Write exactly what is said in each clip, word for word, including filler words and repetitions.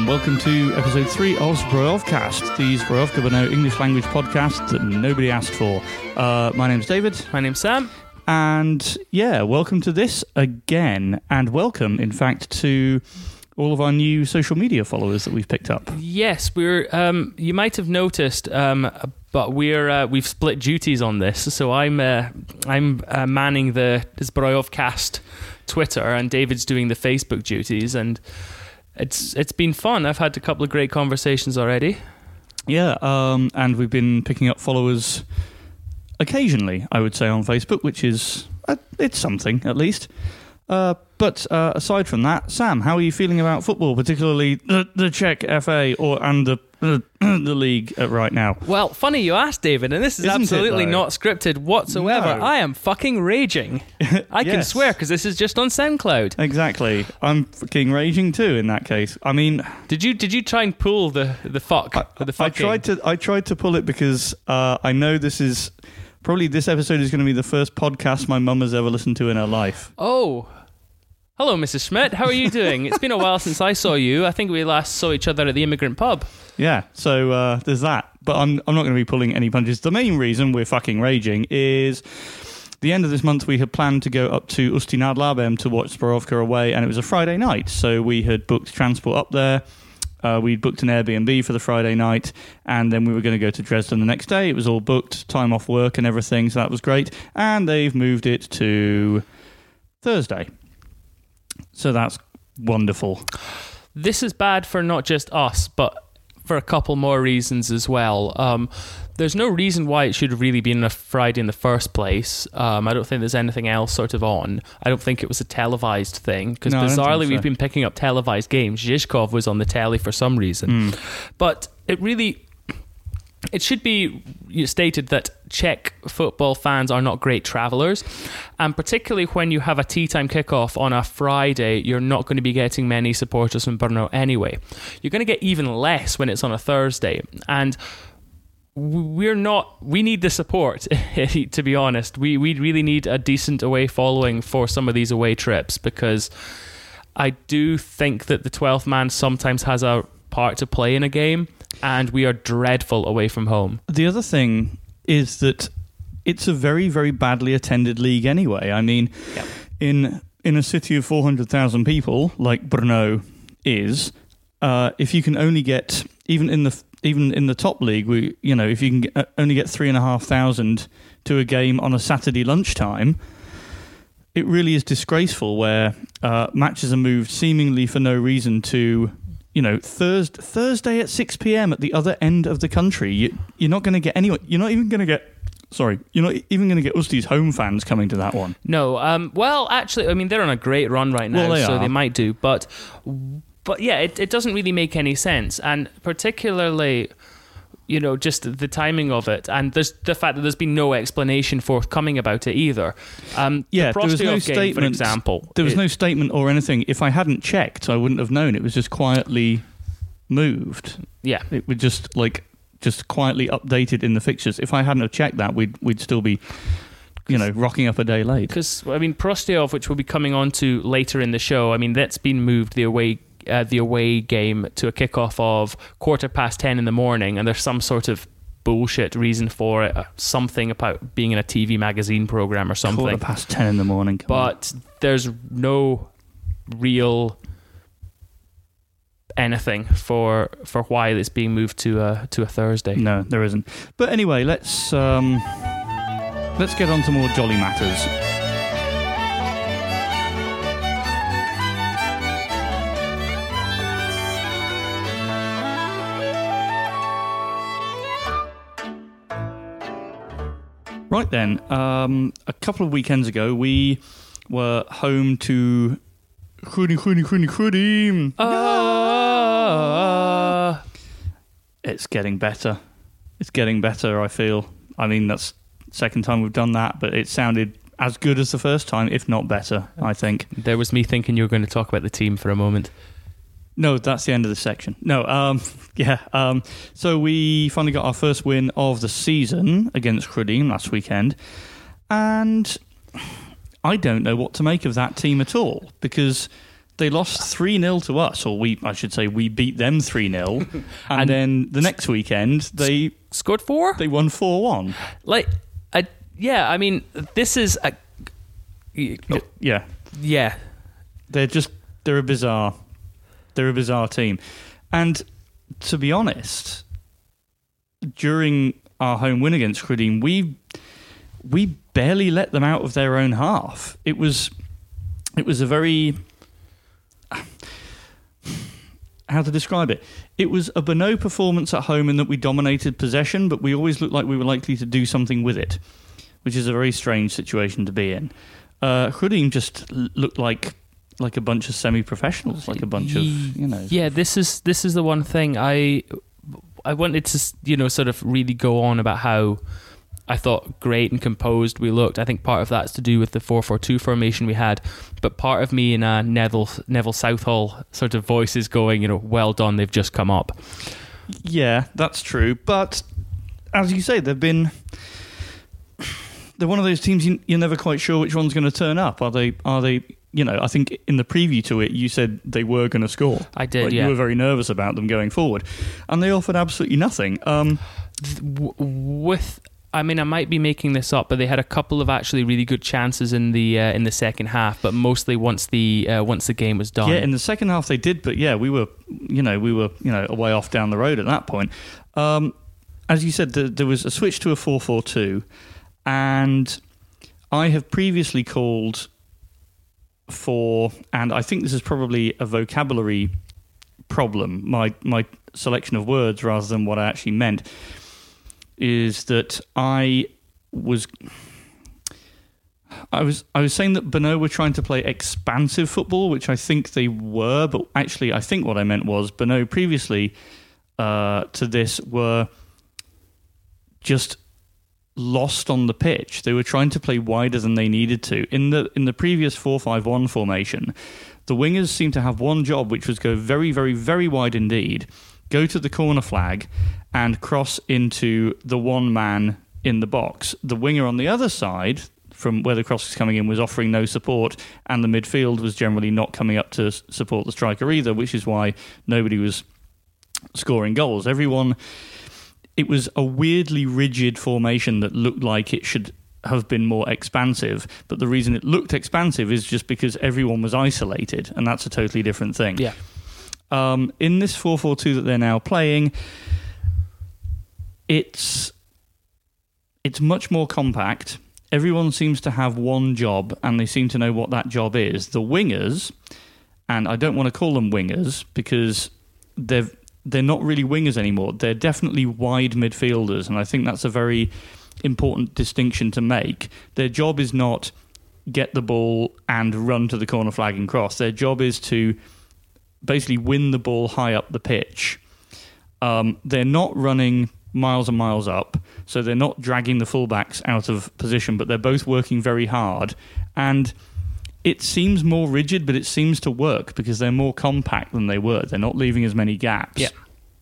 and welcome to episode three of Zbrojovcast, the Zbrojovka Brno English language podcast that nobody asked for. Uh, my name's David. My name's Sam. And yeah, welcome to this again, and welcome, in fact, to all of our new social media followers that we've picked up. Yes, we're. Um, you might have noticed, um, but we're uh, we've split duties on this. So I'm uh, I'm uh, manning the Zbrojovcast Twitter, and David's doing the Facebook duties, and it's it's been fun. I've had a couple of great conversations already. Yeah, um, and we've been picking up followers occasionally, I would say, on Facebook, which is uh, it's something at least. Uh, but uh, aside from that, Sam, how are you feeling about football, particularly the, the Czech F A or and the uh, the league uh, right now? Well, funny you asked, David, and this is Isn't absolutely it, not scripted whatsoever. No. I am fucking raging. I can Yes. swear because this is just on SoundCloud. Exactly. I'm fucking raging too in that case. I mean, Did you did you try and pull the the fuck I, or the I fucking? tried to I tried to pull it because uh, I know this is probably this episode is going to be the first podcast my mum has ever listened to in her life. Oh. Hello, Missus Schmidt. How are you doing? It's been a while since I saw you. I think we last saw each other at the Immigrant Pub. Yeah, so uh, there's that. But I'm I'm not going to be pulling any punches. The main reason we're fucking raging is the end of this month we had planned to go up to Ústí nad Labem to watch Zbrojovka away, and it was a Friday night. So we had booked transport up there. Uh, we'd booked an Airbnb for the Friday night, and then we were going to go to Dresden the next day. It was all booked, time off work and everything, so that was great. And they've moved it to Thursday. So that's wonderful. This is bad for not just us, but for a couple more reasons as well. Um, there's no reason why it should have really been a Friday in the first place. Um, I don't think there's anything else sort of on. I don't think it was a televised thing, because No, I don't bizarrely think so. we've been picking up televised games. Zhizkov was on the telly for some reason. Mm. But it really... It should be stated that Czech football fans are not great travellers, and particularly when you have a tea time kickoff on a Friday, you're not going to be getting many supporters from Brno anyway. You're going to get even less when it's on a Thursday, and we're not. We need the support, to be honest. We we really need a decent away following for some of these away trips, because I do think that the twelfth man sometimes has a part to play in a game. And we are dreadful away from home. The other thing is that it's a very, very badly attended league anyway. I mean, Yep. in in a city of four hundred thousand people, like Brno is, uh, if you can only get, even in the even in the top league, we you know, if you can get, uh, only get three and a half thousand to a game on a Saturday lunchtime, it really is disgraceful where uh, matches are moved seemingly for no reason to... You know, Thursday, Thursday at six p.m. at the other end of the country. You, you're not going to get anyone. You're not even going to get. Sorry, you're not even going to get Ústí's home fans coming to that one. No, um, well, actually, I mean, they're on a great run right now, Well, they so are. they might do. But, but yeah, it, it doesn't really make any sense, and particularly, you know, just the timing of it, and there's the fact that there's been no explanation forthcoming about it either. Um, Yeah, the there was no Prostayov game, statement. for example. There was it- no statement or anything. If I hadn't checked, I wouldn't have known. It was just quietly moved. Yeah. It would just like just quietly updated in the fixtures. If I hadn't have checked that, we'd we'd still be, you know, rocking up a day late. Because, I mean, Prostayov, which we'll be coming on to later in the show, I mean, that's been moved, the away uh, the away game, to a kickoff of quarter past ten in the morning, and there's some sort of bullshit reason for it, uh, something about being in a T V magazine program or something. Quarter past ten in the morning. Come on. But there's no real anything for for why it's being moved to a to a Thursday. No, there isn't. But anyway, let's um, let's get on to more jolly matters. Right then, um, a couple of weekends ago, we were home to Chudi, Chudi, Chudi, Chudi. Uh, It's getting better. It's getting better, I feel. I mean, that's the second time we've done that, but it sounded as good as the first time, if not better, I think. there was me thinking you were going to talk about the team for a moment. No, that's the end of the section. No, um, yeah. Um, so we finally got our first win of the season against Chrudim last weekend, and I don't know what to make of that team at all, because they lost three nil to us, or we, I should say, we beat them three nil, and, And then the next weekend they Scored four? they won four one. Like, I, yeah, I mean, this is a... Yeah, Yeah. they're just they're a bizarre they're a bizarre team, and to be honest, during our home win against Credim, we we barely let them out of their own half. It was it was a very how to describe it? It was a Beno performance at home in that we dominated possession, but we always looked like we were likely to do something with it, which is a very strange situation to be in. Uh, Credim just l- looked like like a bunch of semi-professionals, like a bunch of, you know. Yeah, this is this is the one thing I I wanted to, you know, sort of really go on about how I thought great and composed we looked. I think part of that's to do with the four four two formation we had, but part of me in a Neville Neville Southall sort of voice is going, you know, well done, they've just come up. Yeah, that's true. But as you say, they've been they're one of those teams you, you're never quite sure which one's going to turn up. Are they? Are they? You know, I think in the preview to it, you said they were going to score. I did. Like, yeah. You were very nervous about them going forward, and they offered absolutely nothing. Um, W- with. I mean, I might be making this up, but they had a couple of actually really good chances in the uh, in the second half, but mostly once the uh, once the game was done. Yeah, in the second half they did, but yeah, we were, you know, we were, you know, a way off down the road at that point. Um, as you said, the, there was a switch to a four four two, and I have previously called for, and I think this is probably a vocabulary problem, my my selection of words rather than what I actually meant, is that I was I was I was saying that Beno were trying to play expansive football, which I think they were, but actually I think what I meant was Beno previously uh, to this were just lost on the pitch. They were trying to play wider than they needed to. In the in the previous four five one formation, the wingers seemed to have one job, which was go very, very, very wide indeed, go to the corner flag and cross into the one man in the box. The winger on the other side, from where the cross was coming in, was offering no support, and the midfield was generally not coming up to support the striker either, which is why nobody was scoring goals. Everyone... It was a weirdly rigid formation that looked like it should have been more expansive, but the reason it looked expansive is just because everyone was isolated, and that's a totally different thing. Yeah. Um, in this four four two that they're now playing, it's it's much more compact. Everyone seems to have one job, and they seem to know what that job is. The wingers, and I don't want to call them wingers because they've they're not really wingers anymore. They're definitely wide midfielders, and I think that's a very important distinction to make. Their job is not get the ball and run to the corner flag and cross. Their job is to basically win the ball high up the pitch. Um, they're not running miles and miles up, so they're not dragging the fullbacks out of position, but they're both working very hard. And it seems more rigid, but it seems to work because they're more compact than they were. They're not leaving as many gaps. Yeah.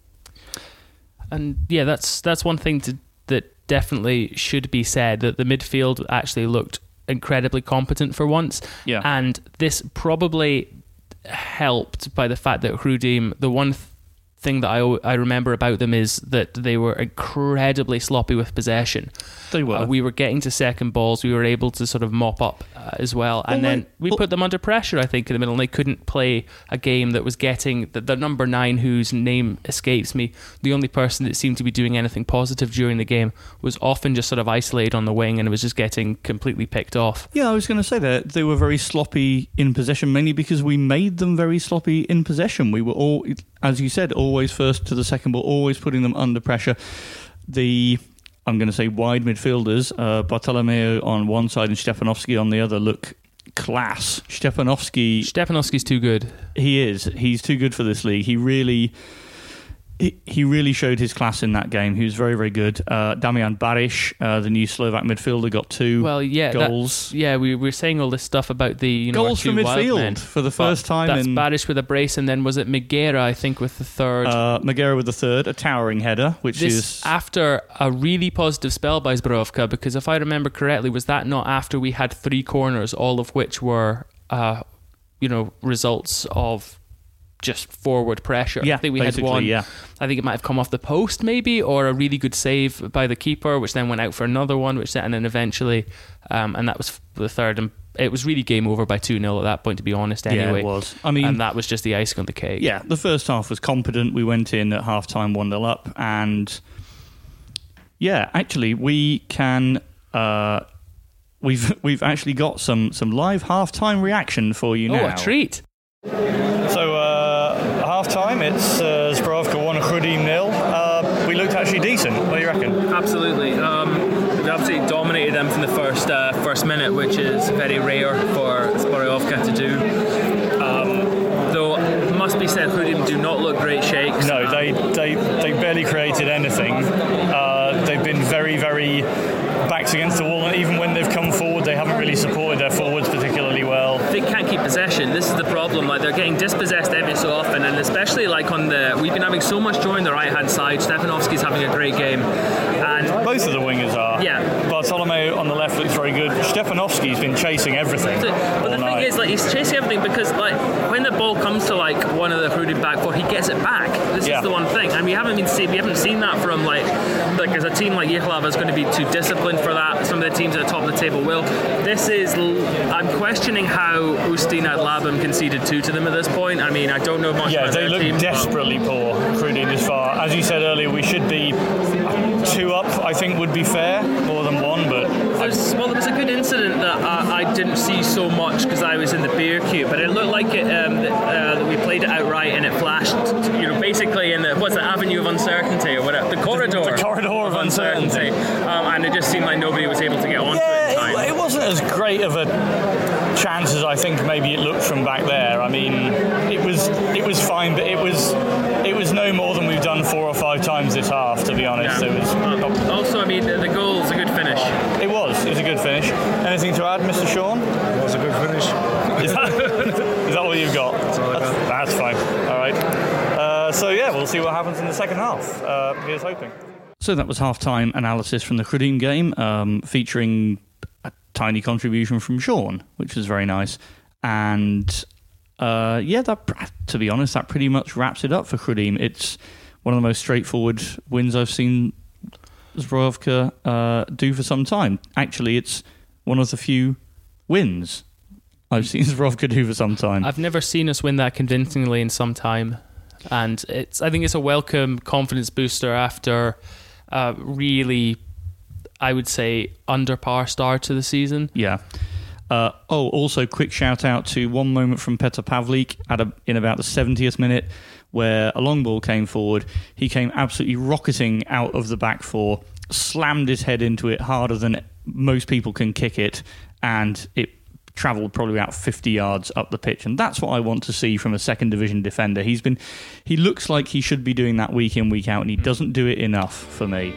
And yeah, that's that's one thing to, that definitely should be said, that the midfield actually looked incredibly competent for once. Yeah. And this probably helped by the fact that Credim, the one th- thing that I, I remember about them is that they were incredibly sloppy with possession. They were. Uh, we were getting to second balls. We were able to sort of mop up uh, as well. And well, then like, we well, put them under pressure, I think, in the middle. And they couldn't play a game that was getting... The, the number nine, whose name escapes me, the only person that seemed to be doing anything positive during the game, was often just sort of isolated on the wing, and it was just getting completely picked off. Yeah, I was going to say that they were very sloppy in possession, mainly because we made them very sloppy in possession. We were all, as you said, always first to the second ball, always putting them under pressure. The... I'm going to say wide midfielders, uh, Bartolomeo on one side and Stepanovsky on the other, look class. Stepanovsky... Stepanovsky's too good. He is. He's too good for this league. He really... He, he really showed his class in that game. He was very, very good. Uh, Damian Barish, uh, the new Slovak midfielder, got two well, yeah, goals. Yeah, we were saying all this stuff about the you know, goals our for two wild men. midfield for the first But time. That's in Barish with a brace, and then was it Miguera, I think, with the third. Uh, Miguera with the third, a towering header, which this is... after a really positive spell by Zbrojovka, because if I remember correctly, was that not after we had three corners, all of which were... Uh, you know, results of just forward pressure. Yeah, I think we had one. yeah. I think it might have come off the post, maybe, or a really good save by the keeper, which then went out for another one, which then and then eventually, um, and that was the third. And it was really game over by two nil at that point, to be honest. Anyway, Yeah, it was. I mean, and that was just the icing on the cake. Yeah, the first half was competent. We went in at half time one nil up, and yeah, actually, we can. Uh, we've we've actually got some some live half time reaction for you oh, now. a treat! So uh, half time, it's uh, Zbrojovka one, Chrudim nil. Uh, we looked actually decent. What do you reckon? Absolutely. Um, we absolutely dominated them from the first uh, first minute, which is very rare for Zbrojovka to do. Um, though it must be said, Chrudim do not look great shakes. No, Um, they they they barely created anything. Uh, they've been very very backs against the wall, and even when they've come forward, they haven't really supported their forwards particularly well. They can't keep possession. This is the problem. Like, they're getting dispossessed every so often, and especially like on the. We've been having so much joy on the right hand side. Stefanovski's having a great game, and Both of the wingers are. Yeah. Bartolomeo on the left looks very good. Stefanovski's been chasing everything. But all the night. thing is, like, he's chasing everything because, like, when the ball comes to like one of the Chrudim back four, he gets it back. This Yeah. is the one thing, and we haven't been see, we haven't seen that from like like as a team like Jihlava is going to be too disciplined for that. Some of the teams at the top of the table will. This is, I'm questioning how Ustin at Labem conceded two to them at this point. I mean, I don't know much Yeah, about they their look team, but- desperately poor, Chrudim, this far. As you said earlier, we should be two up, I think would be fair, more than one, but There's, well, there was a good incident that I, I didn't see so much because I was in the beer queue, but it looked like it, um, that, uh, that we played it outright and it flashed, you know, basically in the what's the avenue of uncertainty or whatever, the corridor, the corridor of uncertainty. um, and it just seemed like nobody was able to get onto it in yeah, time. it, it wasn't as great of a chance as I think maybe it looked from back there. I mean, it was it was fine, but it was it was no more than we've done four or five times this half, to be honest. Yeah. It was. Um, also, I mean, the, the goal's a good finish. It was. It was a good finish. Anything to add, Mister Sean? It was a good finish. Is that, is that all you've got? That's all I got. That's fine. All right. Uh, so yeah, we'll see what happens in the second half. Uh, here's hoping. So that was half-time analysis from the Chrudim game, um, featuring a tiny contribution from Sean, which was very nice. And uh, yeah, that to be honest, that pretty much wraps it up for Chrudim. It's one of the most straightforward wins I've seen Zbrojovka uh, do for some time. Actually, it's one of the few wins I've seen Zbrojovka do for some time. I've never seen us win that convincingly in some time, and it's. I think it's a welcome confidence booster after a really, I would say, under par start to the season. Yeah. Uh, oh, also, quick shout out to one moment from Petr Pavlik at a, in about the seventieth minute, where a long ball came forward. He came absolutely rocketing out of the back four, slammed his head into it harder than most people can kick it, and it travelled probably about fifty yards up the pitch. And that's what I want to see from a second division defender. He's been, he looks like he should be doing that week in, week out, and he doesn't do it enough for me.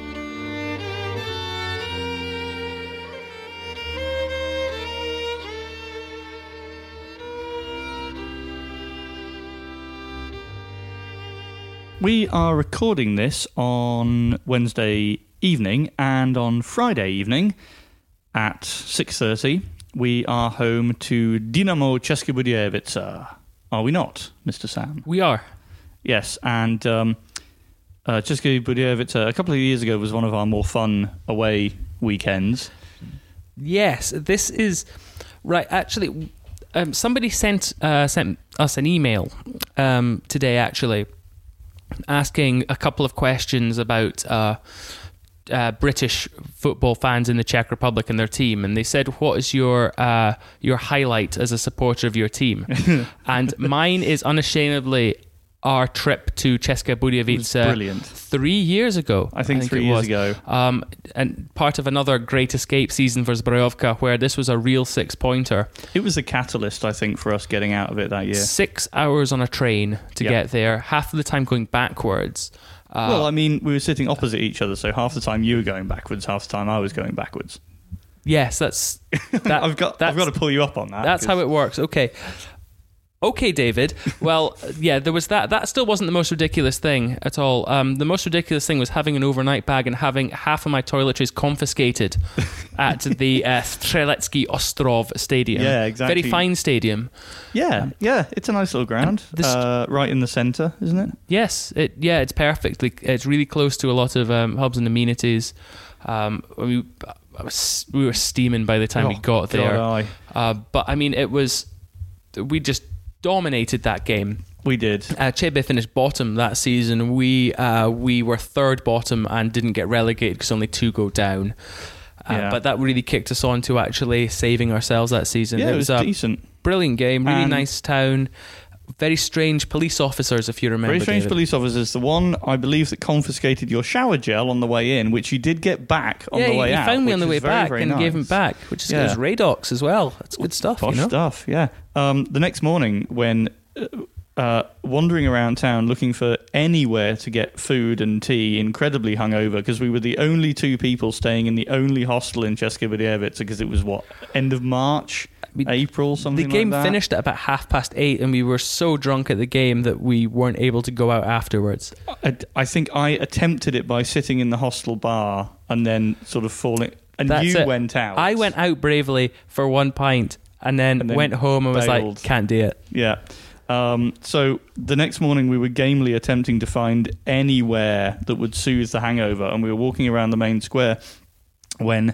We are recording this on Wednesday evening, and on Friday evening at six thirty we are home to Dynamo Česká Budějovice. Are we not, Mister Sam? We are. Yes, and um, uh, Česká Budějovice a couple of years ago was one of our more fun away weekends. Yes, this is right. Actually, um, somebody sent uh, sent us an email um, today. Actually, asking a couple of questions about uh, uh, British football fans in the Czech Republic and their team, and they said, "What is your uh, your highlight as a supporter of your team?" And mine is unashamedly our trip to Česká Budějovice Brilliant. three years ago. I think, three it years was. ago. Um, and part of another great escape season for Zbrojovka, where this was a real six-pointer. It was a catalyst, I think, for us getting out of it that year. Six hours on a train to Yep. get there, half of the time going backwards. Uh, Well, I mean, we were sitting opposite each other, so half the time you were going backwards, half the time I was going backwards. yes, that's that, I've got that's, I've got to pull you up on that. That's how it works. Okay. Okay, David. Well, yeah, there was that. That still wasn't the most ridiculous thing at all. Um, the most ridiculous thing was having an overnight bag and having half of my toiletries confiscated at the uh, Strzelecki Ostrov Stadium. Yeah, exactly. Very fine stadium. Yeah, yeah, it's a nice little ground, this- uh, right in the centre, isn't it? Yes, it. Yeah, it's perfect. Like, it's really close to a lot of um, hubs and amenities. Um, we, I was, we were steaming by the time Oh, we got God, there. aye. Uh, but I mean, it was. We just dominated that game. We did. Uh, Chebe finished bottom that season. We uh, we were third bottom and didn't get relegated because only two go down. Uh, Yeah. But that really kicked us on to actually saving ourselves that season. Yeah, it it was, was a decent. brilliant game. Really And- nice town. Very strange police officers, if you remember. Very strange David. police officers. The one, I believe, that confiscated your shower gel on the way in, which you did get back on yeah, the way he out. found me which on the was way very, back very and nice. gave him back, which is Yeah. good. It was Radox as well. That's good stuff. Posh you know? stuff, yeah. Um, the next morning, when uh, uh, wandering around town looking for anywhere to get food and tea, incredibly hungover, because we were the only two people staying in the only hostel in České Budějovice, because it was, what, end of March? We- April, something The game like that. finished at about half past eight, and we were so drunk at the game that we weren't able to go out afterwards. I, I think I attempted it by sitting in the hostel bar and then sort of falling. And That's you it. went out. I went out bravely for one pint, and then, And then went home and was bailed. like, "Can't do it." Yeah. Um, so the next morning we were gamely attempting to find anywhere that would soothe the hangover, and we were walking around the main square when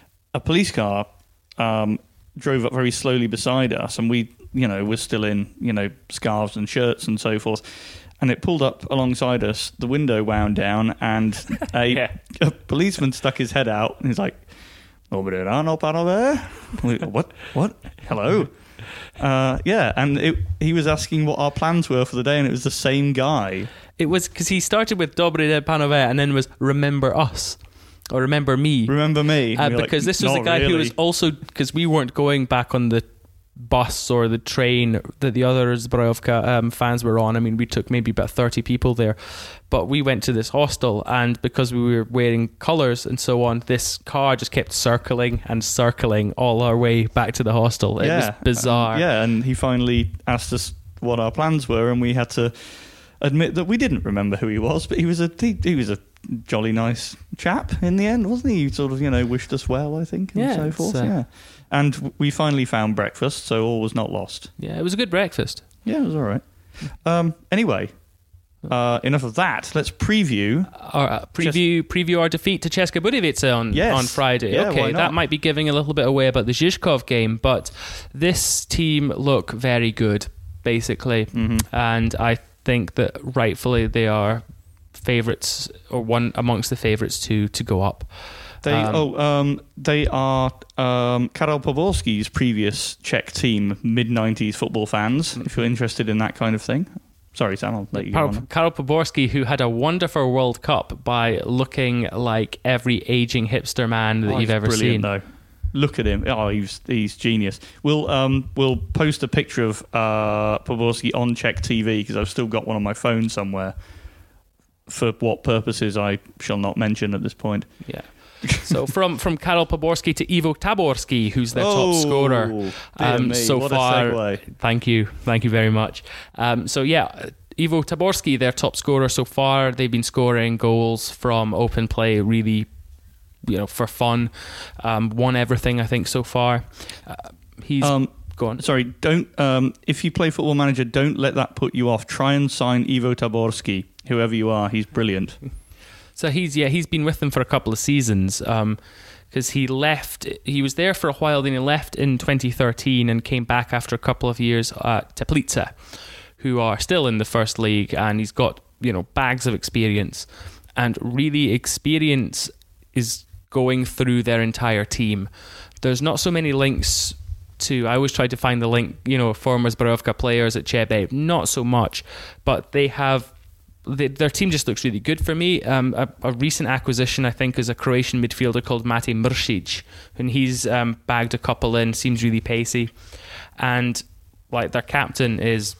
a police car um, drove up very slowly beside us, and we, you know, were still in, you know, scarves and shirts and so forth. And it pulled up alongside us. The window wound down, and a, Yeah. a policeman stuck his head out, and he's like, "Nobody around, no panel there." We go, What? What? Hello. Uh, yeah, and it, he was asking what our plans were for the day, and it was the same guy. It was because he started with "Dobre den Panové" and then was "Remember us" or "Remember me." Remember me? Uh, And we were because like, this was the "Not guy who really." was also, because we weren't going back on the bus or the train that the other Zbrojovka um, fans were on. I mean, we took maybe about thirty people there, but we went to this hostel, and because we were wearing colours and so on, this car just kept circling and circling all our way back to the hostel. It yeah. was bizarre. Um, yeah, and he finally asked us what our plans were, and we had to admit that we didn't remember who he was, but he was a he, he was a jolly nice chap in the end, wasn't he? He sort of, you know, wished us well, I think, and Yeah, so it's, forth. uh, yeah, and we finally found breakfast, so all was not lost. Yeah, it was a good breakfast. Yeah, it was all right. Um, anyway, uh, enough of that. Let's preview. Our, uh, preview preview our defeat to Česká Budějovice on Yes. on Friday. Yeah, okay, why not? that might be giving a little bit away about the Žižkov game, but this team look very good, basically, Mhm. and I think that rightfully they are favourites, or one amongst the favourites to to go up. They Um, oh um, they are um, Karel Poborski's previous Czech team, mid nineties football fans. If you're interested in that kind of thing, sorry Sam, I'll let you go Karol, on. Karol Poborski, who had a wonderful World Cup by looking like every aging hipster man that Oh, you've he's ever brilliant, seen. Though. Look at him! Oh, he's he's genius. We'll um we'll post a picture of uh, Poborski on Czech T V because I've still got one on my phone somewhere. For what purposes I shall not mention at this point. Yeah. So from from Karol Poborski to Ivo Taborski, who's their Oh, top scorer dear um, me, so what a far. segue. Thank you, thank you very much. Um, so yeah, Ivo Taborski, their top scorer so far. They've been scoring goals from open play, really, you know, for fun. Um, won everything, I think, so far. Uh, he's Um, go on. Sorry, don't. Um, if you play Football Manager, don't let that put you off. Try and sign Ivo Taborski, whoever you are. He's brilliant. So he's yeah he's been with them for a couple of seasons because he left. He was there for a while, then he left in twenty thirteen and came back after a couple of years at Teplice, who are still in the first league, and he's got, you know, bags of experience, and really experience is going through their entire team. There's not so many links to. I always try to find the link, you know, former Zbrojovka players at Chebe. Not so much, but they have. They, their team just looks really good for me. Um, a, a recent acquisition, I think, is a Croatian midfielder called Mate Mršić, and he's um, bagged a couple in. Seems really pacey, and like their captain is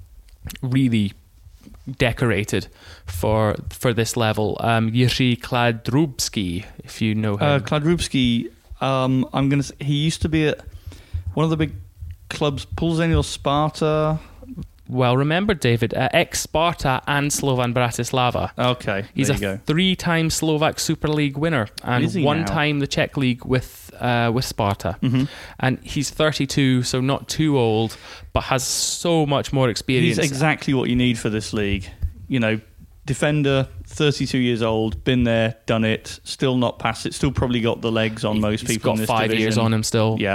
really decorated for for this level. Um, Jiří Kladrubski, if you know him. Uh, Kladrubski, um, I'm going to. He used to be at one of the big clubs, Pulzenil Sparta. well remembered, David. Uh, ex-Sparta and Slovan Bratislava. Okay, He's there a you go. three-time Slovak Super League winner and Is he one now? time the Czech League with uh, with Sparta. Mhm. And he's thirty-two, so not too old, but has so much more experience. He's exactly what you need for this league. You know, defender, thirty-two years old, been there, done it, still not passed it, still probably got the legs on most He's people got in this five division. years on him still. Yeah.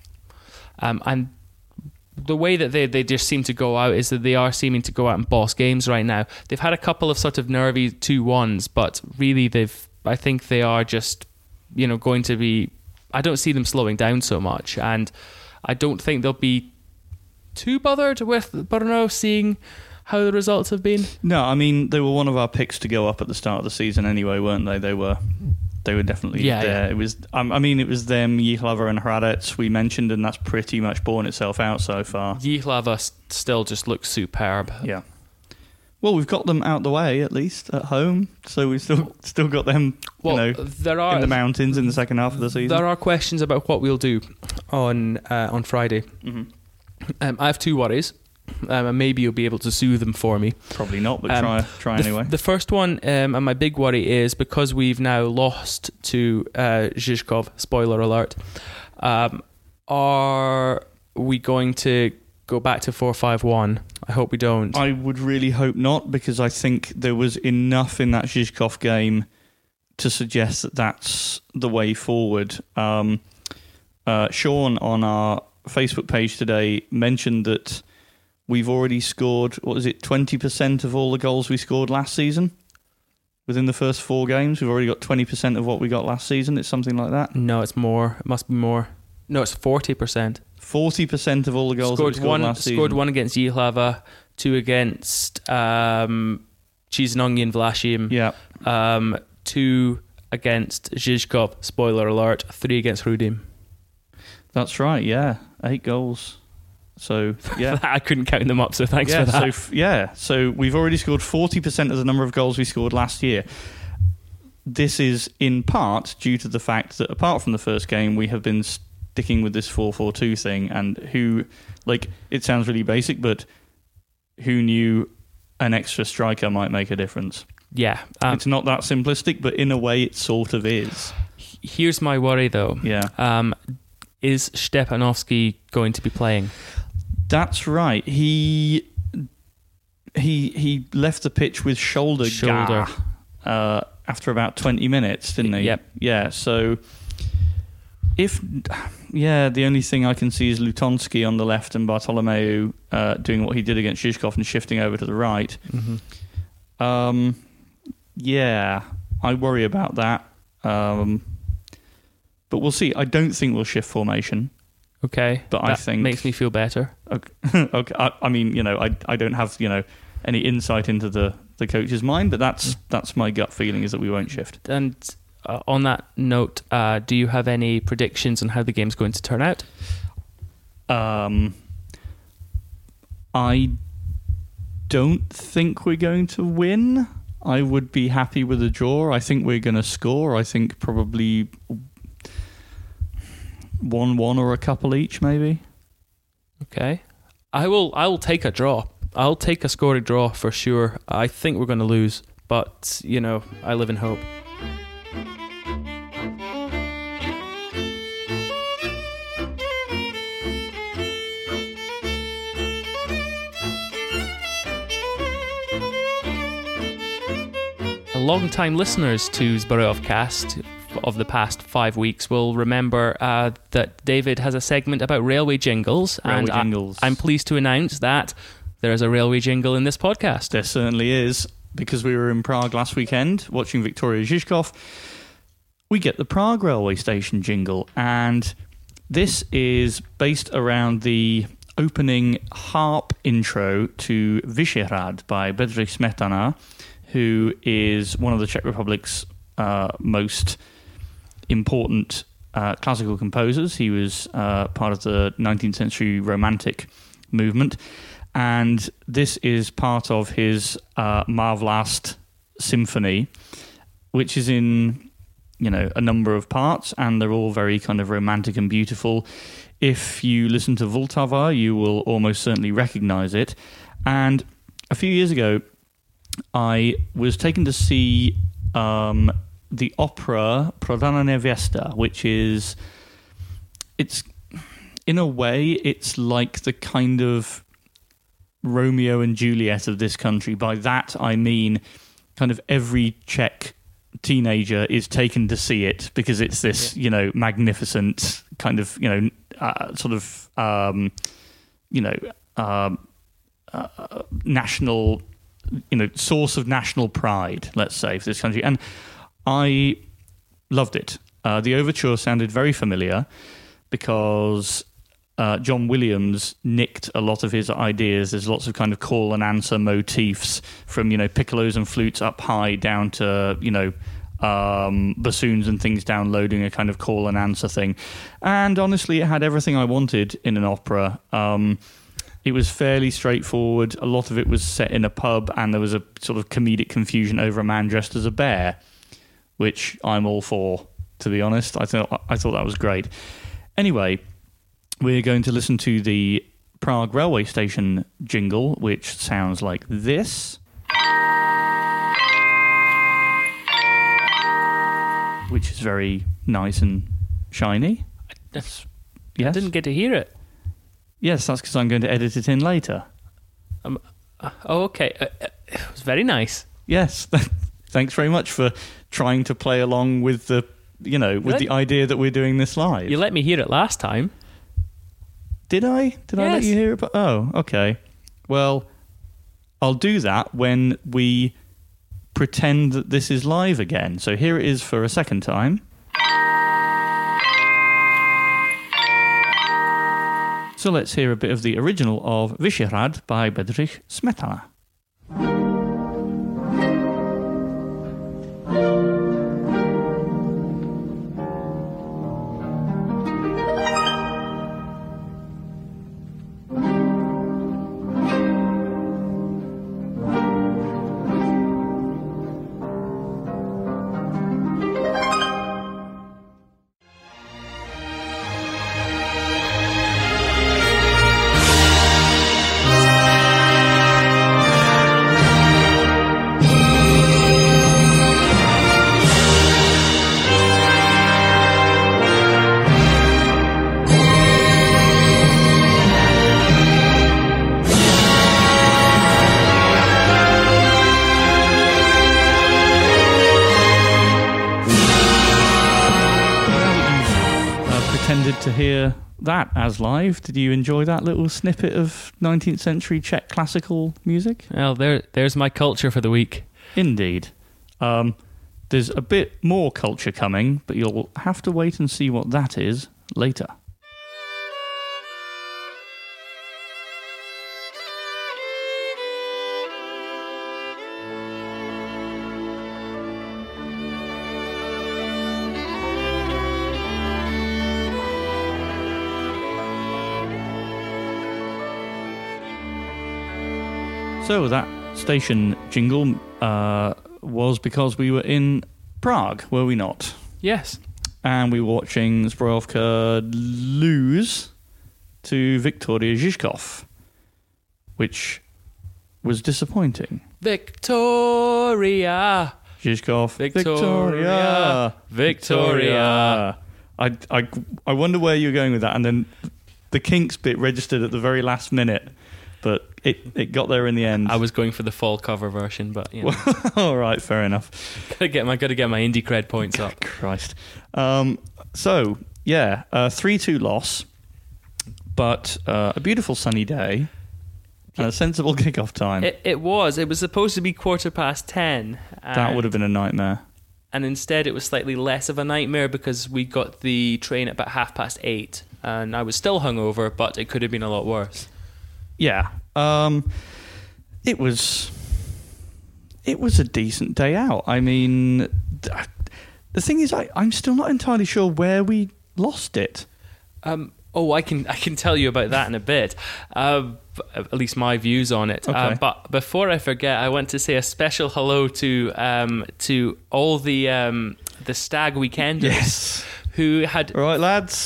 Um, and the way that they, they just seem to go out is that they are seeming to go out and boss games right now. They've had a couple of sort of nervy two ones, but really they've, I think they are just, you know, going to be, I don't see them slowing down so much. And I don't think they'll be too bothered with Brno seeing how the results have been. No, I mean, they were one of our picks to go up at the start of the season anyway, weren't they? They were they were definitely Yeah, there. yeah. It was, um, I mean, it was them, Jihlava and Hradec we mentioned, and that's pretty much borne itself out so far. Jihlava s- still just looks superb. Yeah. Well, we've got them out the way, at least, at home, so we've still still got them, Well, you know, there are in the mountains in the second half of the season. there are questions about what we'll do on uh, on Friday. Mhm. Um, I have two worries. Um, and maybe you'll be able to soothe them for me. Probably not, but Um, try try the, f- anyway. The first one, um, and my big worry is because we've now lost to uh, Žižkov, spoiler alert, um, are we going to go back to four five one? I hope we don't. I would really hope not, because I think there was enough in that Žižkov game to suggest that that's the way forward. Um, uh, Sean on our Facebook page today mentioned that we've already scored, what was it, twenty percent of all the goals we scored last season? Within the first four games, we've already got twenty percent of what we got last season. It's something like that. No, it's more. It must be more. No, it's forty percent. forty percent of all the goals Scored that we scored one. last season. Scored one against Jihlava, two against um, Cisnongi and Vlašim, Yeah. um, two against Žižkov, spoiler alert, three against Rudim. That's right, yeah. Eight goals. So, yeah. I couldn't count them up, so thanks yeah, for that. So, f- yeah, so we've already scored forty percent of the number of goals we scored last year. This is in part due to the fact that apart from the first game, we have been sticking with this four four two thing, and who, like, it sounds really basic, but who knew an extra striker might make a difference? Yeah. Um, It's not that simplistic, but in a way it sort of is. here's my worry, though. Yeah. Um, is Stepanovsky going to be playing? That's right. He he he left the pitch with shoulder Shoulder. gah, uh, after about twenty minutes, didn't he? Yep. Yeah. So if yeah, the only thing I can see is Lutonsky on the left and Bartolomeu uh, doing what he did against Žižkov and shifting over to the right. Mm-hmm. Um, yeah, I worry about that. Um, but we'll see. I don't think we'll shift formation. Okay. But that I think makes me feel better. Okay, okay. I, I mean, you know, I I don't have you know any insight into the, the coach's mind, but that's that's my gut feeling is that we won't shift. And uh, on that note, uh, do you have any predictions on how the game's going to turn out? Um, I don't think we're going to win. I would be happy with a draw. I think we're going to score. I think probably one one or a couple each, maybe. Okay. I will I will take a draw. I'll take a scoring draw for sure. I think we're going to lose, but, you know, I live in hope. Long-time listeners to Zborojovcast of the past five weeks will remember uh, that David has a segment about railway jingles, Railway and I- jingles. I'm pleased to announce that there is a railway jingle in this podcast. There certainly is, because we were in Prague last weekend watching Victoria Žižkov. We get the Prague railway station jingle, and this is based around the opening harp intro to Vyšehrad by Bedřich Smetana, who is one of the Czech Republic's uh, most important uh, classical composers. He was uh, part of the nineteenth century Romantic movement, and this is part of his uh, Má vlast symphony, which is in, you know, a number of parts, and they're all very kind of romantic and beautiful. If you listen to Vltava, you will almost certainly recognize it. And a few years ago, I was taken to see um, the opera Prodana Nevesta, which is, it's, in a way, it's like the kind of Romeo and Juliet of this country. By that, I mean kind of every Czech teenager is taken to see it because it's this, yeah. you know, magnificent kind of, you know, uh, sort of, um, you know, um, uh, national, you know, source of national pride, let's say, for this country. And I loved it. Uh, the overture sounded very familiar because uh, John Williams nicked a lot of his ideas. There's lots of kind of call and answer motifs from, you know, piccolos and flutes up high down to, you know, um, bassoons and things downloading a kind of call and answer thing. And honestly, it had everything I wanted in an opera. Um, it was fairly straightforward. A lot of it was set in a pub, and there was a sort of comedic confusion over a man dressed as a bear, which I'm all for, to be honest. I thought I thought that was great. Anyway, we're going to listen to the Prague railway station jingle, which sounds like this, which is very nice and shiny. That's, yes? I didn't get to hear it. Yes, that's because I'm going to edit it in later. Um, uh, oh, okay. Uh, uh, it was very nice. Yes. Thanks very much for trying to play along with the, you know, with Let- the idea that we're doing this live. You let me hear it last time. Did I? Did I let Yes. you hear it? Oh, okay. Well, I'll do that when we pretend that this is live again. So here it is for a second time. So let's hear a bit of the original of Vyšehrad by Bedřich Smetana. To hear that as live, did you enjoy that little snippet of nineteenth century Czech classical music? Well, there, there's my culture for the week. Indeed. Um, there's a bit more culture coming, but you'll have to wait and see what that is later. So that station jingle uh, was because we were in Prague, were we not? Yes. And we were watching Zbrojovka lose to Viktoria Žižkov, which was disappointing. Victoria. Žižkov. Victoria. Victoria. I, I, I wonder where you're going with that. And then the Kinks bit registered at the very last minute. But it, it got there in the end. I was going for the fall cover version, but you know. All right, fair enough. gotta get my gotta get my indie cred points up. Christ. Um, so yeah, a three two loss, but uh, a beautiful sunny day and a sensible kickoff time. It, it was. It was supposed to be quarter past ten. That would have been a nightmare. And instead, it was slightly less of a nightmare because we got the train at about half past eight, and I was still hungover, but it could have been a lot worse. Yeah, um, it was it was a decent day out. I mean, the thing is, I, I'm still not entirely sure where we lost it. Um, oh, I can I can tell you about that in a bit. Uh, at least my views on it. Okay. Uh, but before I forget, I want to say a special hello to um, to all the um, the stag weekenders Yes. who had All right, lads.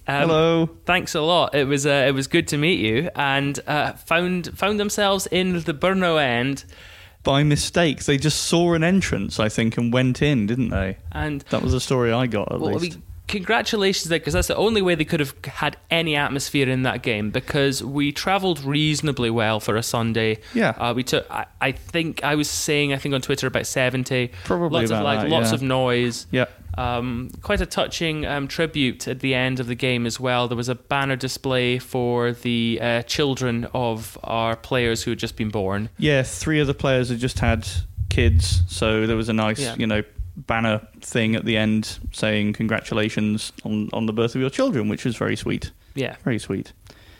Um, Hello. Thanks a lot. It was uh, it was good to meet you, and uh, found found themselves in the Brno end By mistake. They just saw an entrance, I think, and went in, didn't they? And that was the story I got, at well, least. I mean, congratulations there, because that's the only way they could have had any atmosphere in that game, because we travelled reasonably well for a Sunday. Yeah. Uh, we took, I, I think, I was saying, I think on Twitter, about seventy. Probably Lots about of like, that, lots yeah. of noise. Yeah. Um, quite a touching um, tribute at the end of the game as well. There was a banner display for the uh, children of our players who had just been born. Yeah, three of the players had just had kids, so there was a nice, Yeah. you know, banner thing at the end saying congratulations on, on the birth of your children, which was very sweet. Yeah. Very sweet.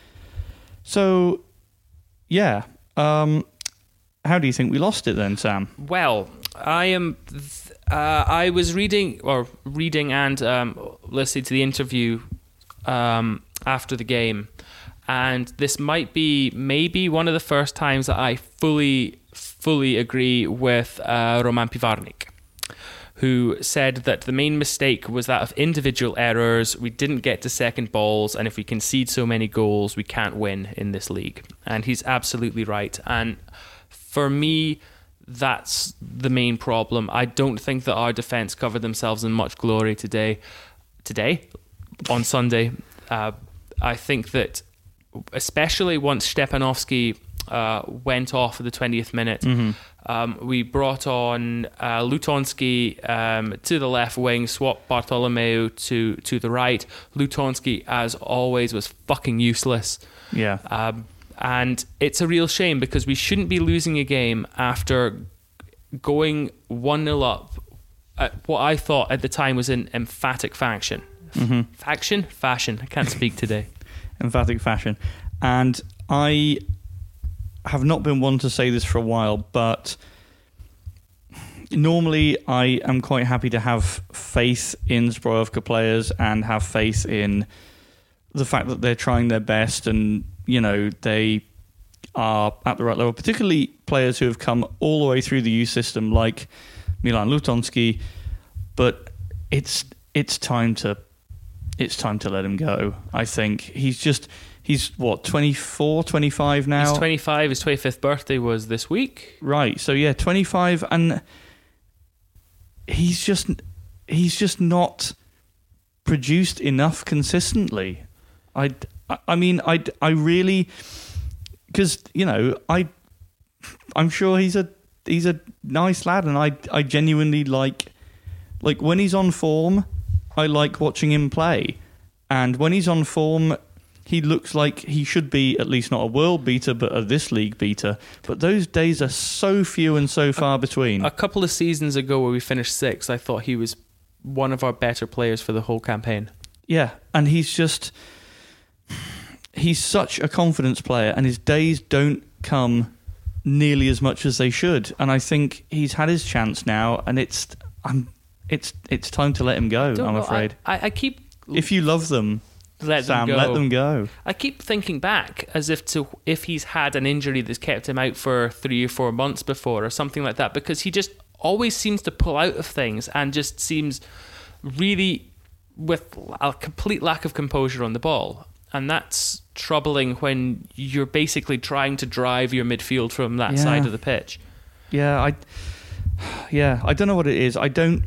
So, yeah. Um, how do you think we lost it then, Sam? Well, I am. Th- uh, I was reading or reading and um, listening to the interview um, after the game, and this might be maybe one of the first times that I fully, fully agree with uh, Roman Pivarnik, who said that the main mistake was that of individual errors. We didn't get to second balls, and if we concede so many goals, we can't win in this league. And he's absolutely right. And for me, that's the main problem. I don't think that our defence covered themselves in much glory today. Today, on Sunday, uh, I think that especially once Stepanovski uh, went off at the twentieth minute, Mm-hmm. um, we brought on uh, Lutonski um, to the left wing, swapped Bartolomeu to, to the right. Lutonski, as always, was fucking useless. Yeah. Um, and it's a real shame, because we shouldn't be losing a game after going one nil up at what I thought at the time was in emphatic faction. Mm-hmm. Faction? Fashion. I can't speak today. Emphatic fashion. And I have not been one to say this for a while, but normally I am quite happy to have faith in Zbrojovka players and have faith in the fact that they're trying their best and, you know, they are at the right level, particularly players who have come all the way through the youth system like Milan Lutonski. But it's it's time to it's time to let him go. I think he's just he's what twenty-four, twenty-five now. He's twenty-five. His twenty-fifth birthday was this week. Right. So yeah, twenty-five, and he's just he's just not produced enough consistently. I I mean I I really, because you know I I'm sure he's a he's a nice lad, and I I genuinely like like when he's on form, I like watching him play, and when he's on form, he looks like he should be at least not a world beater, but a this league beater. But those days are so few and so far between. A couple of seasons ago, where we finished sixth, I thought he was one of our better players for the whole campaign. Yeah, and he's just he's such a confidence player, and his days don't come nearly as much as they should. And I think he's had his chance now, and it's I'm it's it's time to let him go. Don't I'm know, afraid. I, I, I keep If you love them, let Sam, them go. let them go. I keep thinking back as if to if he's had an injury that's kept him out for three or four months before, or something like that, because he just always seems to pull out of things and just seems really with a complete lack of composure on the ball. And that's troubling when you're basically trying to drive your midfield from that Yeah. side of the pitch. Yeah, I yeah, I don't know what it is. I don't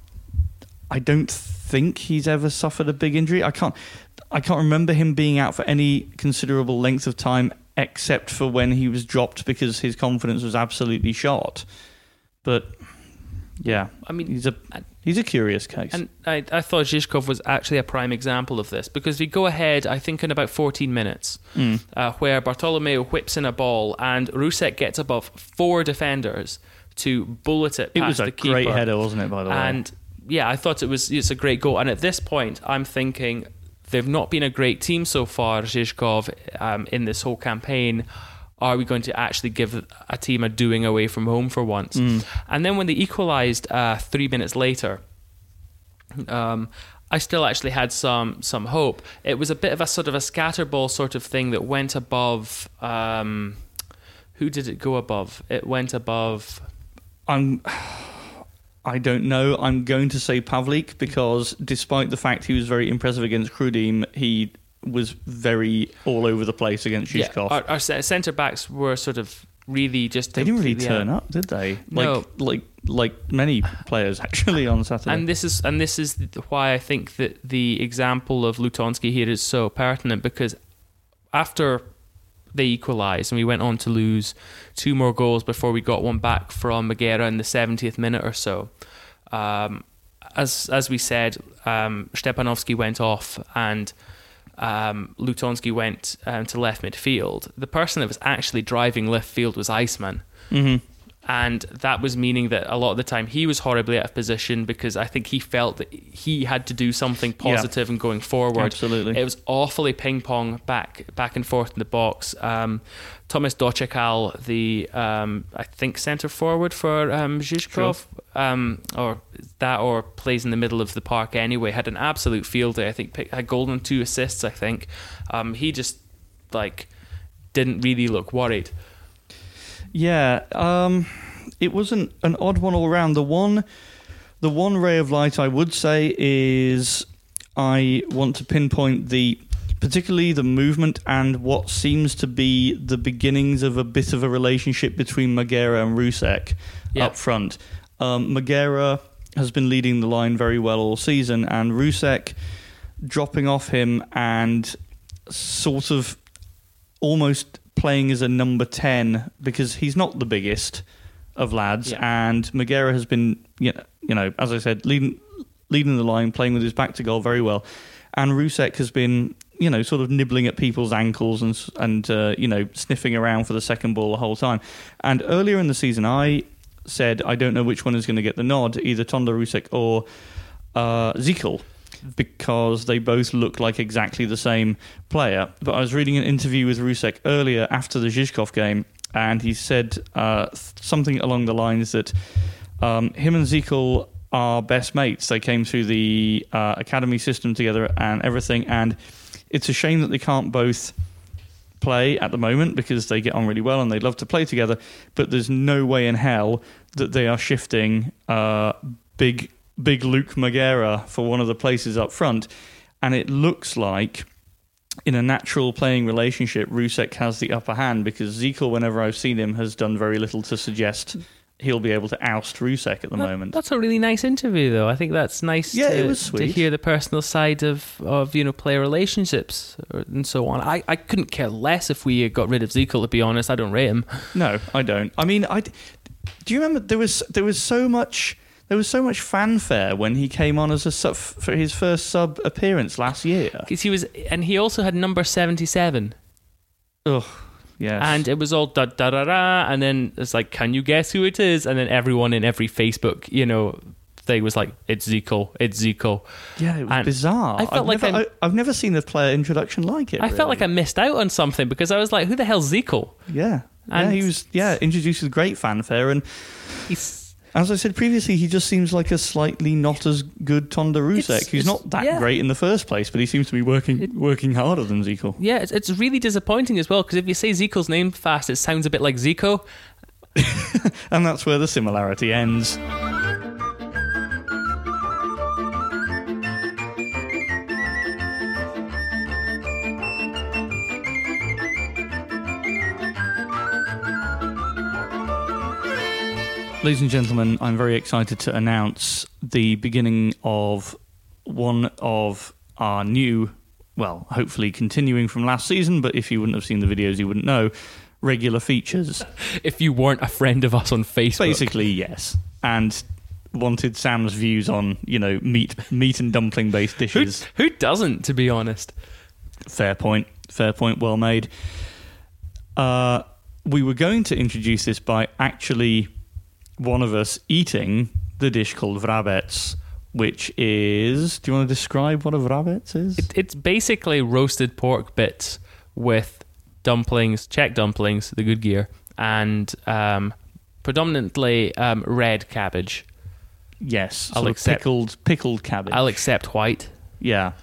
I don't think he's ever suffered a big injury. I can't I can't remember him being out for any considerable length of time, except for when he was dropped because his confidence was absolutely shot. But yeah, I mean, he's a he's a curious case. And I, I thought Zhizkov was actually a prime example of this, because we go ahead, I think, in about fourteen minutes, Mm. uh, where Bartolomeu whips in a ball and Rusek gets above four defenders to bullet it It past was a the keeper. great header, wasn't it, by the way? And yeah, I thought it was it's a great goal. And at this point, I'm thinking they've not been a great team so far, Zhizkov, um, in this whole campaign. Are we going to actually give a team a doing away from home for once? Mm. And then when they equalised uh, three minutes later, um, I still actually had some some hope. It was a bit of a sort of a scatterball sort of thing that went above. Um, who did it go above? It went above. I'm I don't know. I'm going to say Pavlik because despite the fact he was very impressive against Krudim, he was very all over the place against Zhizkov. Yeah, our, our centre backs were sort of really just. They didn't really completely turn out. up, did they? No. Like, like, like many players actually on Saturday. And this is and this is why I think that the example of Lutonski here is so pertinent, because after they equalised and we went on to lose two more goals before we got one back from Magera in the seventieth minute or so. Um, as as we said, um, Stepanovski went off and um, Lutonski went um, to left midfield. The person that was actually driving left field was Iceman. Mm-hmm. And that was meaning that a lot of the time he was horribly out of position because I think he felt that he had to do something positive yeah. and going forward. Absolutely. It was awfully ping-pong back back and forth in the box. Um, Thomas Dochekal, the, um, I think, centre-forward for um, Zhizkov, sure. um, or that or plays in the middle of the park anyway, had an absolute field day. I think pick, had goal and two assists, I think. Um, he just, like, didn't really look worried. Yeah, um, it was an, an odd one all around. The one, the one ray of light I would say is I want to pinpoint the, particularly the movement and what seems to be the beginnings of a bit of a relationship between Magera and Rusek yeah. up front. Um, Magera has been leading the line very well all season, and Rusek dropping off him and sort of almost playing as a number ten because he's not the biggest of lads, yeah. and Magera has been, you know, you know, as I said, leading leading the line, playing with his back to goal very well, and Rusek has been, you know, sort of nibbling at people's ankles and and uh, you know, sniffing around for the second ball the whole time. And earlier in the season, I said I don't know which one is going to get the nod, either Tonda Rusek or uh, Zikl, because they both look like exactly the same player. But I was reading an interview with Rusek earlier after the Zhizkov game, and he said uh, something along the lines that um, him and Zikl are best mates. They came through the uh, academy system together and everything, and it's a shame that they can't both play at the moment because they get on really well and they love to play together, but there's no way in hell that they are shifting uh, big big Luke Magera for one of the places up front. And it looks like in a natural playing relationship, Rusek has the upper hand because Zikl, whenever I've seen him, has done very little to suggest he'll be able to oust Rusek at the that, moment. That's a really nice interview, though. I think that's nice yeah, to, it was sweet. to hear the personal side of, of you know, player relationships and so on. I, I couldn't care less if we got rid of Zikl, to be honest. I don't rate him. No, I don't. I mean, I, do you remember there was there was so much... There was so much fanfare when he came on as a sub for his first sub appearance last year. Because he was, and he also had number seventy-seven. Ugh, yes. And it was all da da da da, and then it's like, can you guess who it is? And then everyone in every Facebook, you know, thing was like, it's Zikl, it's Zikl. Yeah, it was and bizarre. I felt I've like never, I, I, I've never seen a player introduction like it. I really. felt like I missed out on something because I was like, who the hell's Zikl? Yeah, and yeah, he was yeah introduced with great fanfare, and he's. As I said previously, he just seems like a slightly not as good Tonda Rusek, It's- who's it's- not that yeah. great in the first place, but he seems to be working It- working harder than Zikl. Yeah, it's, it's really disappointing as well because if you say Zico's name fast, it sounds a bit like Zico. And that's where the similarity ends. Ladies and gentlemen, I'm very excited to announce the beginning of one of our new, well, hopefully continuing from last season, but if you wouldn't have seen the videos, you wouldn't know, regular features. If you weren't a friend of us on Facebook. Basically, yes. And wanted Sam's views on, you know, meat meat and dumpling-based Who, dishes. who doesn't, to be honest? Fair point. Fair point, well made. Uh, we were going to introduce this by actually one of us eating the dish called vrabets, which is... Do you want to describe what a vrabets is? It, it's basically roasted pork bits with dumplings, Czech dumplings, the good gear, and um, predominantly um, red cabbage. Yes. I'll sort of accept- pickled, pickled cabbage. I'll accept white. Yeah.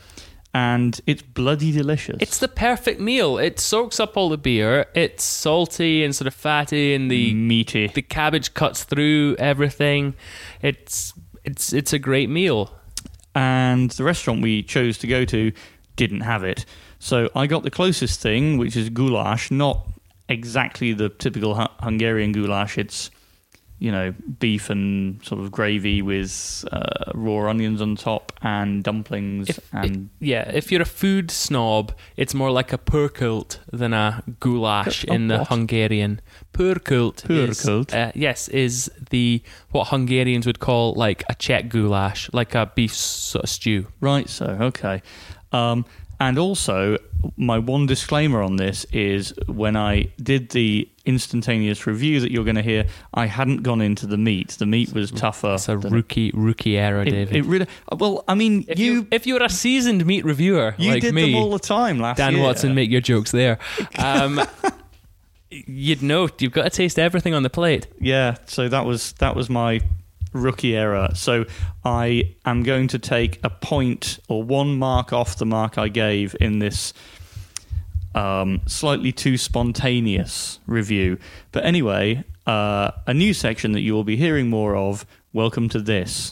and it's bloody delicious. It's the perfect meal. It soaks up all the beer. It's salty and sort of fatty, and the meaty. The cabbage cuts through everything. It's it's it's a great meal. And the restaurant we chose to go to didn't have it. So I got the closest thing, which is goulash, not exactly the typical hu- Hungarian goulash. It's, you know, beef and sort of gravy with uh, raw onions on top and dumplings. If, and it, yeah, if you're a food snob, it's more like a purkult than a goulash A- a in the what? Hungarian. Purkult, Purkult? is uh, yes is the what Hungarians would call like a Czech goulash, like a beef sort of stew. Right, so, okay. Um, and also, my one disclaimer on this is when I did the instantaneous review that you're going to hear, I hadn't gone into the meat. The meat was tougher. It's a than- rookie rookie error, It, David. it really. Well, I mean, if you you if you're a seasoned meat reviewer you like did me, them all the time last Dan year. Watson, make your jokes there. Um, you'd know you've got to taste everything on the plate. Yeah, so that was that was my rookie error. So I am going to take a point or one mark off the mark I gave in this um, slightly too spontaneous review. But anyway, uh, a new section that you will be hearing more of. Welcome to this.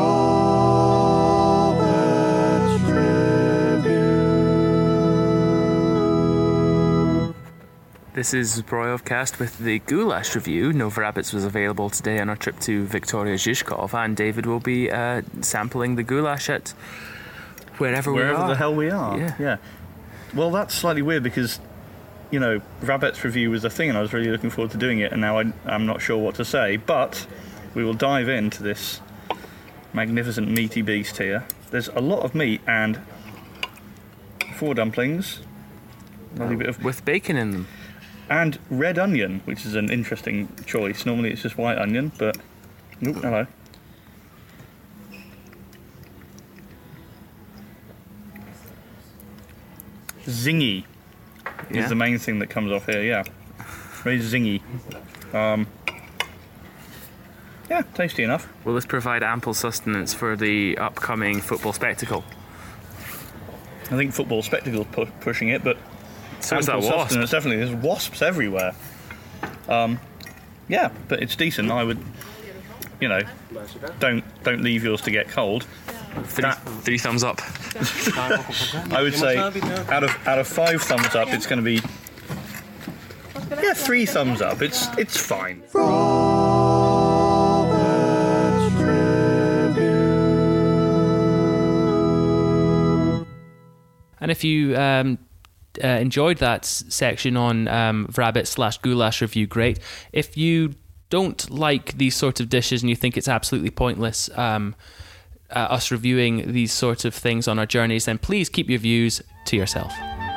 This is Broyovcast with the Goulash review. Nova Rabbits was available today on our trip to Victoria Zhizhkov, and David will be uh, sampling the goulash at wherever, we Wherever are. the hell we are. Yeah. yeah. Well, that's slightly weird because, you know, Rabbit's review was a thing and I was really looking forward to doing it, and now I, I'm not sure what to say. But we will dive into this magnificent meaty beast here. There's a lot of meat and four dumplings, lovely bit of, With bacon in them. and red onion, which is an interesting choice. Normally it's just white onion, but oop, hello. Zingy Yeah. is the main thing that comes off here. Yeah, very zingy. Um, yeah, tasty enough. Will this provide ample sustenance for the upcoming football spectacle? I think football spectacle's pu- pushing it, but So is that ample wasp. sustenance, definitely. There's wasps everywhere. Um, yeah, but it's decent. I would, you know, don't don't leave yours to get cold. Three, That- three thumbs up. I would say out of out of five thumbs up, it's going to be yeah three thumbs up. It's it's fine. And if you um, uh, enjoyed that s- section on um, Rabbit slash Goulash review, great. If you don't like these sorts of dishes and you think it's absolutely pointless um, uh, us reviewing these sorts of things on our journeys, then please keep your views to yourself.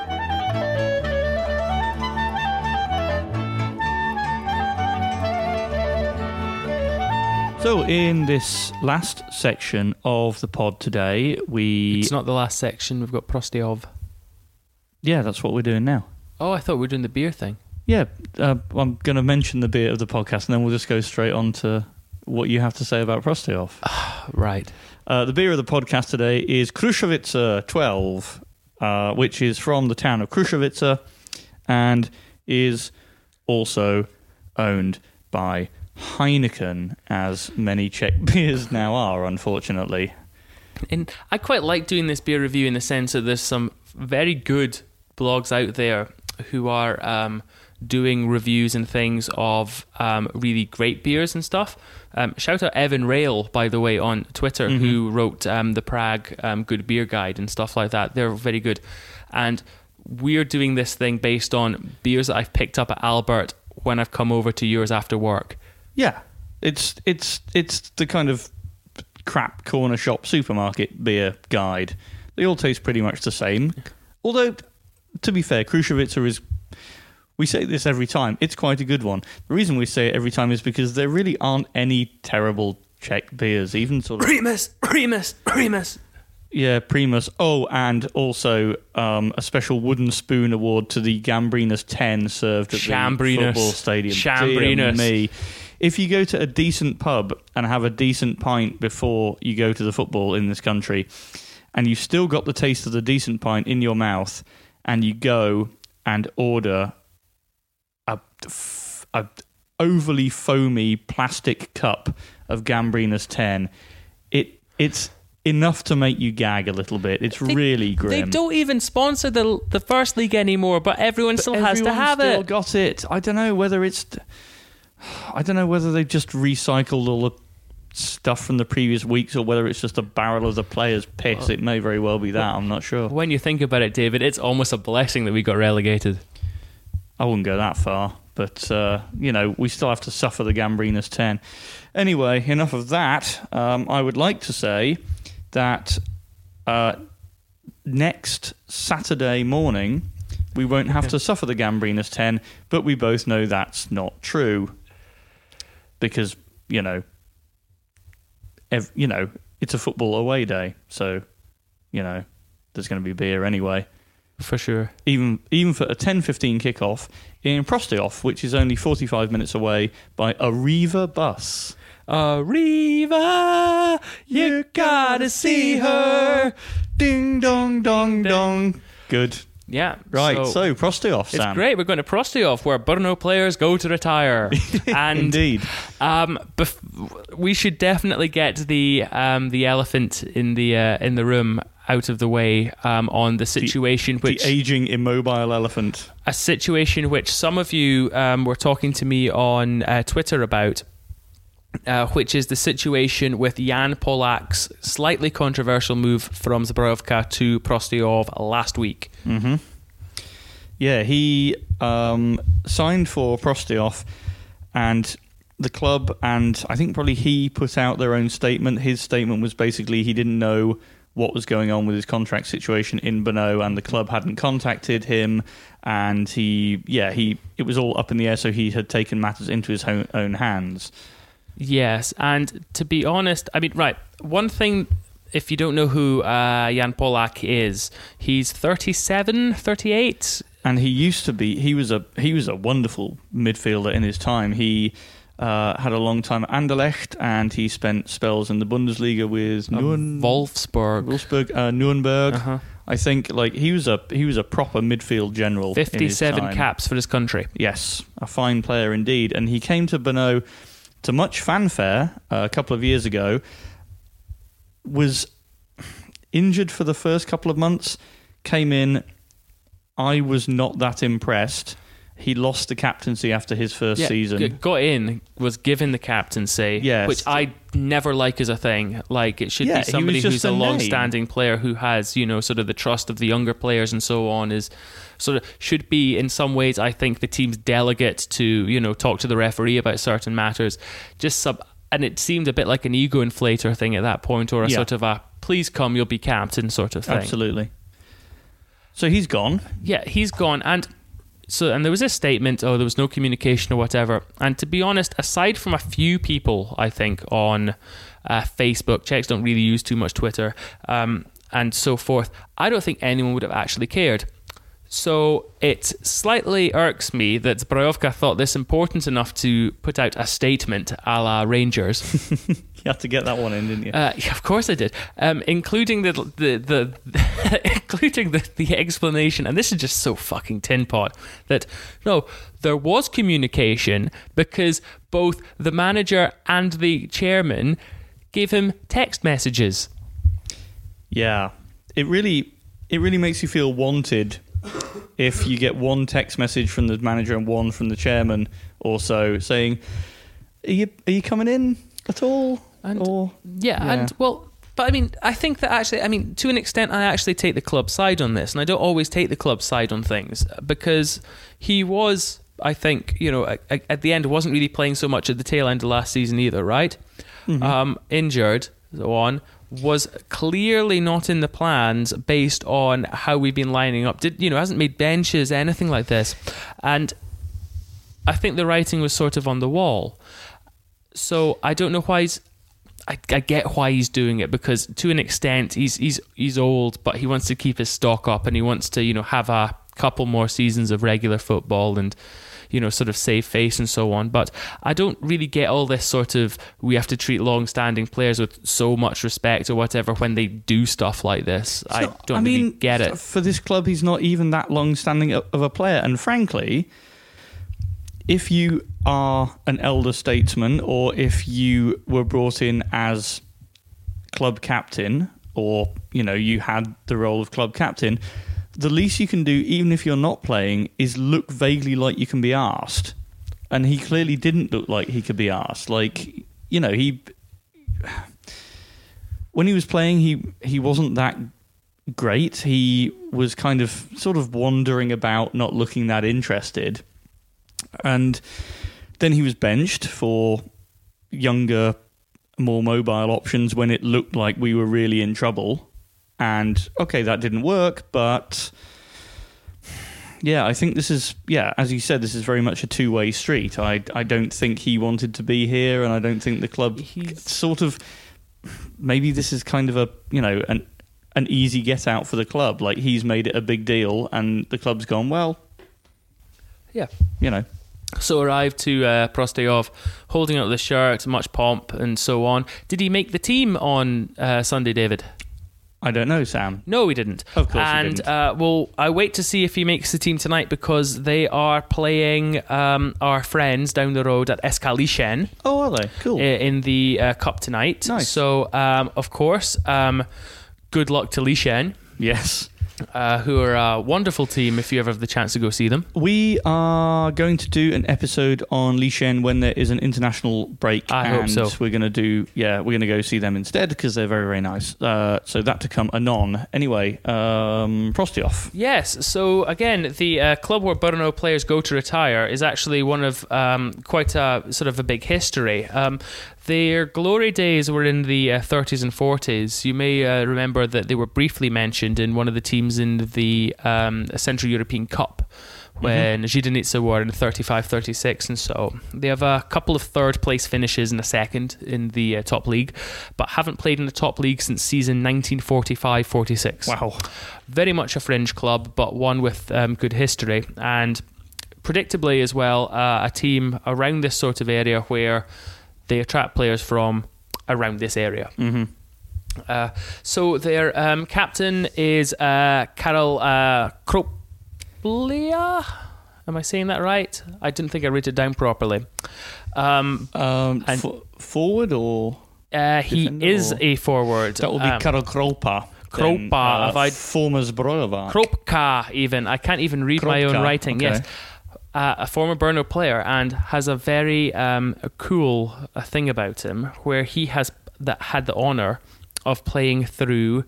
So in this last section of the pod today, we It's not the last section. We've got Prostyov. yeah, that's what we're doing now. Oh, I thought we were doing the beer thing. Yeah, uh, I'm going to mention the beer of the podcast, and then we'll just go straight on to what you have to say about Prostyov. Right. Uh, the beer of the podcast today is Krušovice twelve, uh, which is from the town of Krušovice and is also owned by Heineken, as many Czech beers now are, unfortunately. And I quite like doing this beer review in the sense that there's some very good blogs out there who are um, doing reviews and things of um, really great beers and stuff. Um, shout out Evan Rail, by the way, on Twitter, Mm-hmm. who wrote um, the Prague um, Good Beer Guide and stuff like that. They're very good. And we're doing this thing based on beers that I've picked up at Albert when I've come over to yours after work. Yeah, it's it's it's the kind of crap corner shop supermarket beer guide. They all taste pretty much the same. Although, to be fair, Krušovice is, we say this every time, it's quite a good one. The reason we say it every time is because there really aren't any terrible Czech beers, even sort of... Remus! Remus! Remus! Yeah, Primus. Oh, and also um, a special wooden spoon award to the Gambrinus ten served at Chambrinus. the football stadium. Chambrinus. Dear me. If you go to a decent pub and have a decent pint before you go to the football in this country, and you've still got the taste of the decent pint in your mouth, and you go and order a, a overly foamy plastic cup of Gambrinus ten, it it's enough to make you gag a little bit. It's they, really grim. They don't even sponsor the the first league anymore, but everyone but still has to have still it. Got it. I don't know whether it's. I don't know whether they just recycled all the stuff from the previous weeks or whether it's just a barrel of the players' piss. It may very well be that. I'm not sure. When you think about it, David, it's almost a blessing that we got relegated. I wouldn't go that far, but uh, you know, we still have to suffer the Gambrinus ten. Anyway, enough of that. Um, I would like to say that uh, next Saturday morning we won't have to suffer the Gambrinus ten, but we both know that's not true because you know, ev- you know, it's a football away day, so you know, there's going to be beer anyway. For sure. Even even for a ten fifteen kickoff in Prostioff, which is only forty-five minutes away by Arriva bus. Arriva, you gotta see her. Ding dong dong dong. Good. Yeah. Right, so, so Prostioff, Sam. It's great. We're going to Prostioff, where Brno players go to retire. And, Indeed. Um, bef- we should definitely get the um, the elephant in the uh, in the room out of the way um, on the situation the, which the aging immobile elephant. A situation which some of you um, were talking to me on uh, Twitter about. Uh, which is the situation with Jan Polak's slightly controversial move from Zbrojovka to Prostioff last week. Mm-hmm. Yeah, he um, signed for Prostioff, and the club, and I think probably he put out their own statement. His statement was basically he didn't know what was going on with his contract situation in Brno, and the club hadn't contacted him, and he, yeah, he it was all up in the air, so he had taken matters into his own, own hands. Yes, and to be honest, I mean, right, one thing, if you don't know who uh, Jan Polak is, he's thirty-seven, thirty-eight. And he used to be, he was a he was a wonderful midfielder in his time. He uh, had a long time at Anderlecht, and he spent spells in the Bundesliga with uh, Nuremberg. Wolfsburg. Wolfsburg, uh, Nuremberg. Uh-huh. I think like he was a he was a proper midfield general. fifty-seven in his time. caps for his country. Yes, a fine player indeed. And he came to Brno to much fanfare uh, a couple of years ago, was injured for the first couple of months, came in. I was not that impressed. He lost the captaincy after his first yeah, season. G- got in, was given the captaincy, yes. which I never like as a thing. Like, it should yeah, be somebody who's a, a long-standing player who has, you know, sort of the trust of the younger players and so on, is sort of should be, in some ways, I think, the team's delegate to, you know, talk to the referee about certain matters. Just sub, and it seemed a bit like an ego inflator thing at that point, or a yeah. sort of a, please come, you'll be captain sort of thing. Absolutely. So he's gone. Yeah, he's gone, and... So, and there was this statement, oh, there was no communication or whatever. And to be honest, aside from a few people, I think, on uh, Facebook, Czechs don't really use too much Twitter, um, and so forth, I don't think anyone would have actually cared. So it slightly irks me that Zbrojovka thought this important enough to put out a statement a la Rangers. You had to get that one in, didn't you? Uh, yeah, of course I did. Um, including the the the including the, the explanation, and this is just so fucking tin pot, that no, there was communication because both the manager and the chairman gave him text messages. Yeah, it really it really makes you feel wanted if you get one text message from the manager and one from the chairman also saying, are you, are you coming in at all? And, or, yeah, yeah, and well, but I mean, I think that actually, I mean, to an extent, I actually take the club side on this, and I don't always take the club side on things, because he was, I think, you know, at, at the end, wasn't really playing so much at the tail end of last season either, right? Mm-hmm. Um, injured, so on. Was clearly not in the plans based on how we've been lining up. Did you know? Hasn't made benches, anything like this, and I think the writing was sort of on the wall. So I don't know why he's. I, I get why he's doing it, because to an extent he's he's he's old, but he wants to keep his stock up, and he wants to, you know, have a couple more seasons of regular football and, you know, sort of save face and so on. But I don't really get all this sort of we have to treat long-standing players with so much respect or whatever when they do stuff like this. So, I don't I really mean, get it. For this club, he's not even that long-standing of a player. And frankly, if you are an elder statesman or if you were brought in as club captain or, you know, you had the role of club captain, the least you can do, even if you're not playing, is look vaguely like you can be asked. And he clearly didn't look like he could be asked. Like, you know, he... When he was playing, he, he wasn't that great. He was kind of sort of wandering about, not looking that interested. And then he was benched for younger, more mobile options when it looked like we were really in trouble. And, okay, that didn't work, but... Yeah, I think this is, yeah, as you said, this is very much a two-way street. I, I don't think he wanted to be here, and I don't think the club He's... sort of... Maybe this is kind of a, you know, an an easy get-out for the club. Like, he's made it a big deal, and the club's gone, well... Yeah. You know. So arrived to uh, Prostayov, holding out the shirt, much pomp and so on. Did he make the team on uh, Sunday, David? I don't know, Sam. No, he didn't. Of course and, he didn't. Uh, well, I wait to see if he makes the team tonight because they are playing um, our friends down the road at S K Lishen. Oh, are they? Cool. In the uh, cup tonight. Nice. So, um, of course, um, good luck to Lishen. Yes. Uh, who are a wonderful team if you ever have the chance to go see them. We are going to do an episode on Lishen when there is an international break. I and hope so. We're going to do, yeah, we're going to go see them instead because they're very, very nice. Uh, so that to come anon. Anyway, um, Prostayov. Yes, so again, the uh, club where Brno players go to retire is actually one of um, quite a sort of a big history. Um, Their glory days were in the uh, thirties and forties. You may uh, remember that they were briefly mentioned in one of the teams in the um, Central European Cup when mm-hmm. Žižnica were in thirty-five thirty-six, and so they have a couple of third place finishes and a second in the uh, top league, but haven't played in the top league since season nineteen forty-five forty-six. Wow. Very much a fringe club, but one with um, good history, and predictably as well, uh, a team around this sort of area where they attract players from around this area. Mm-hmm. Uh, so their um, captain is uh, Karol uh, Kroplia. Am I saying that right? I didn't think I wrote it down properly. Um, um, and, f- forward or? Uh, he is or? a forward. That will be um, Karol Kropa. Kropa. Then, uh, former Zbrojovák. Kropka, even. I can't even read Kropka, my own writing. okay. Yes. Uh, a former Brno player, and has a very um, a cool uh, thing about him where he has that had the honour of playing through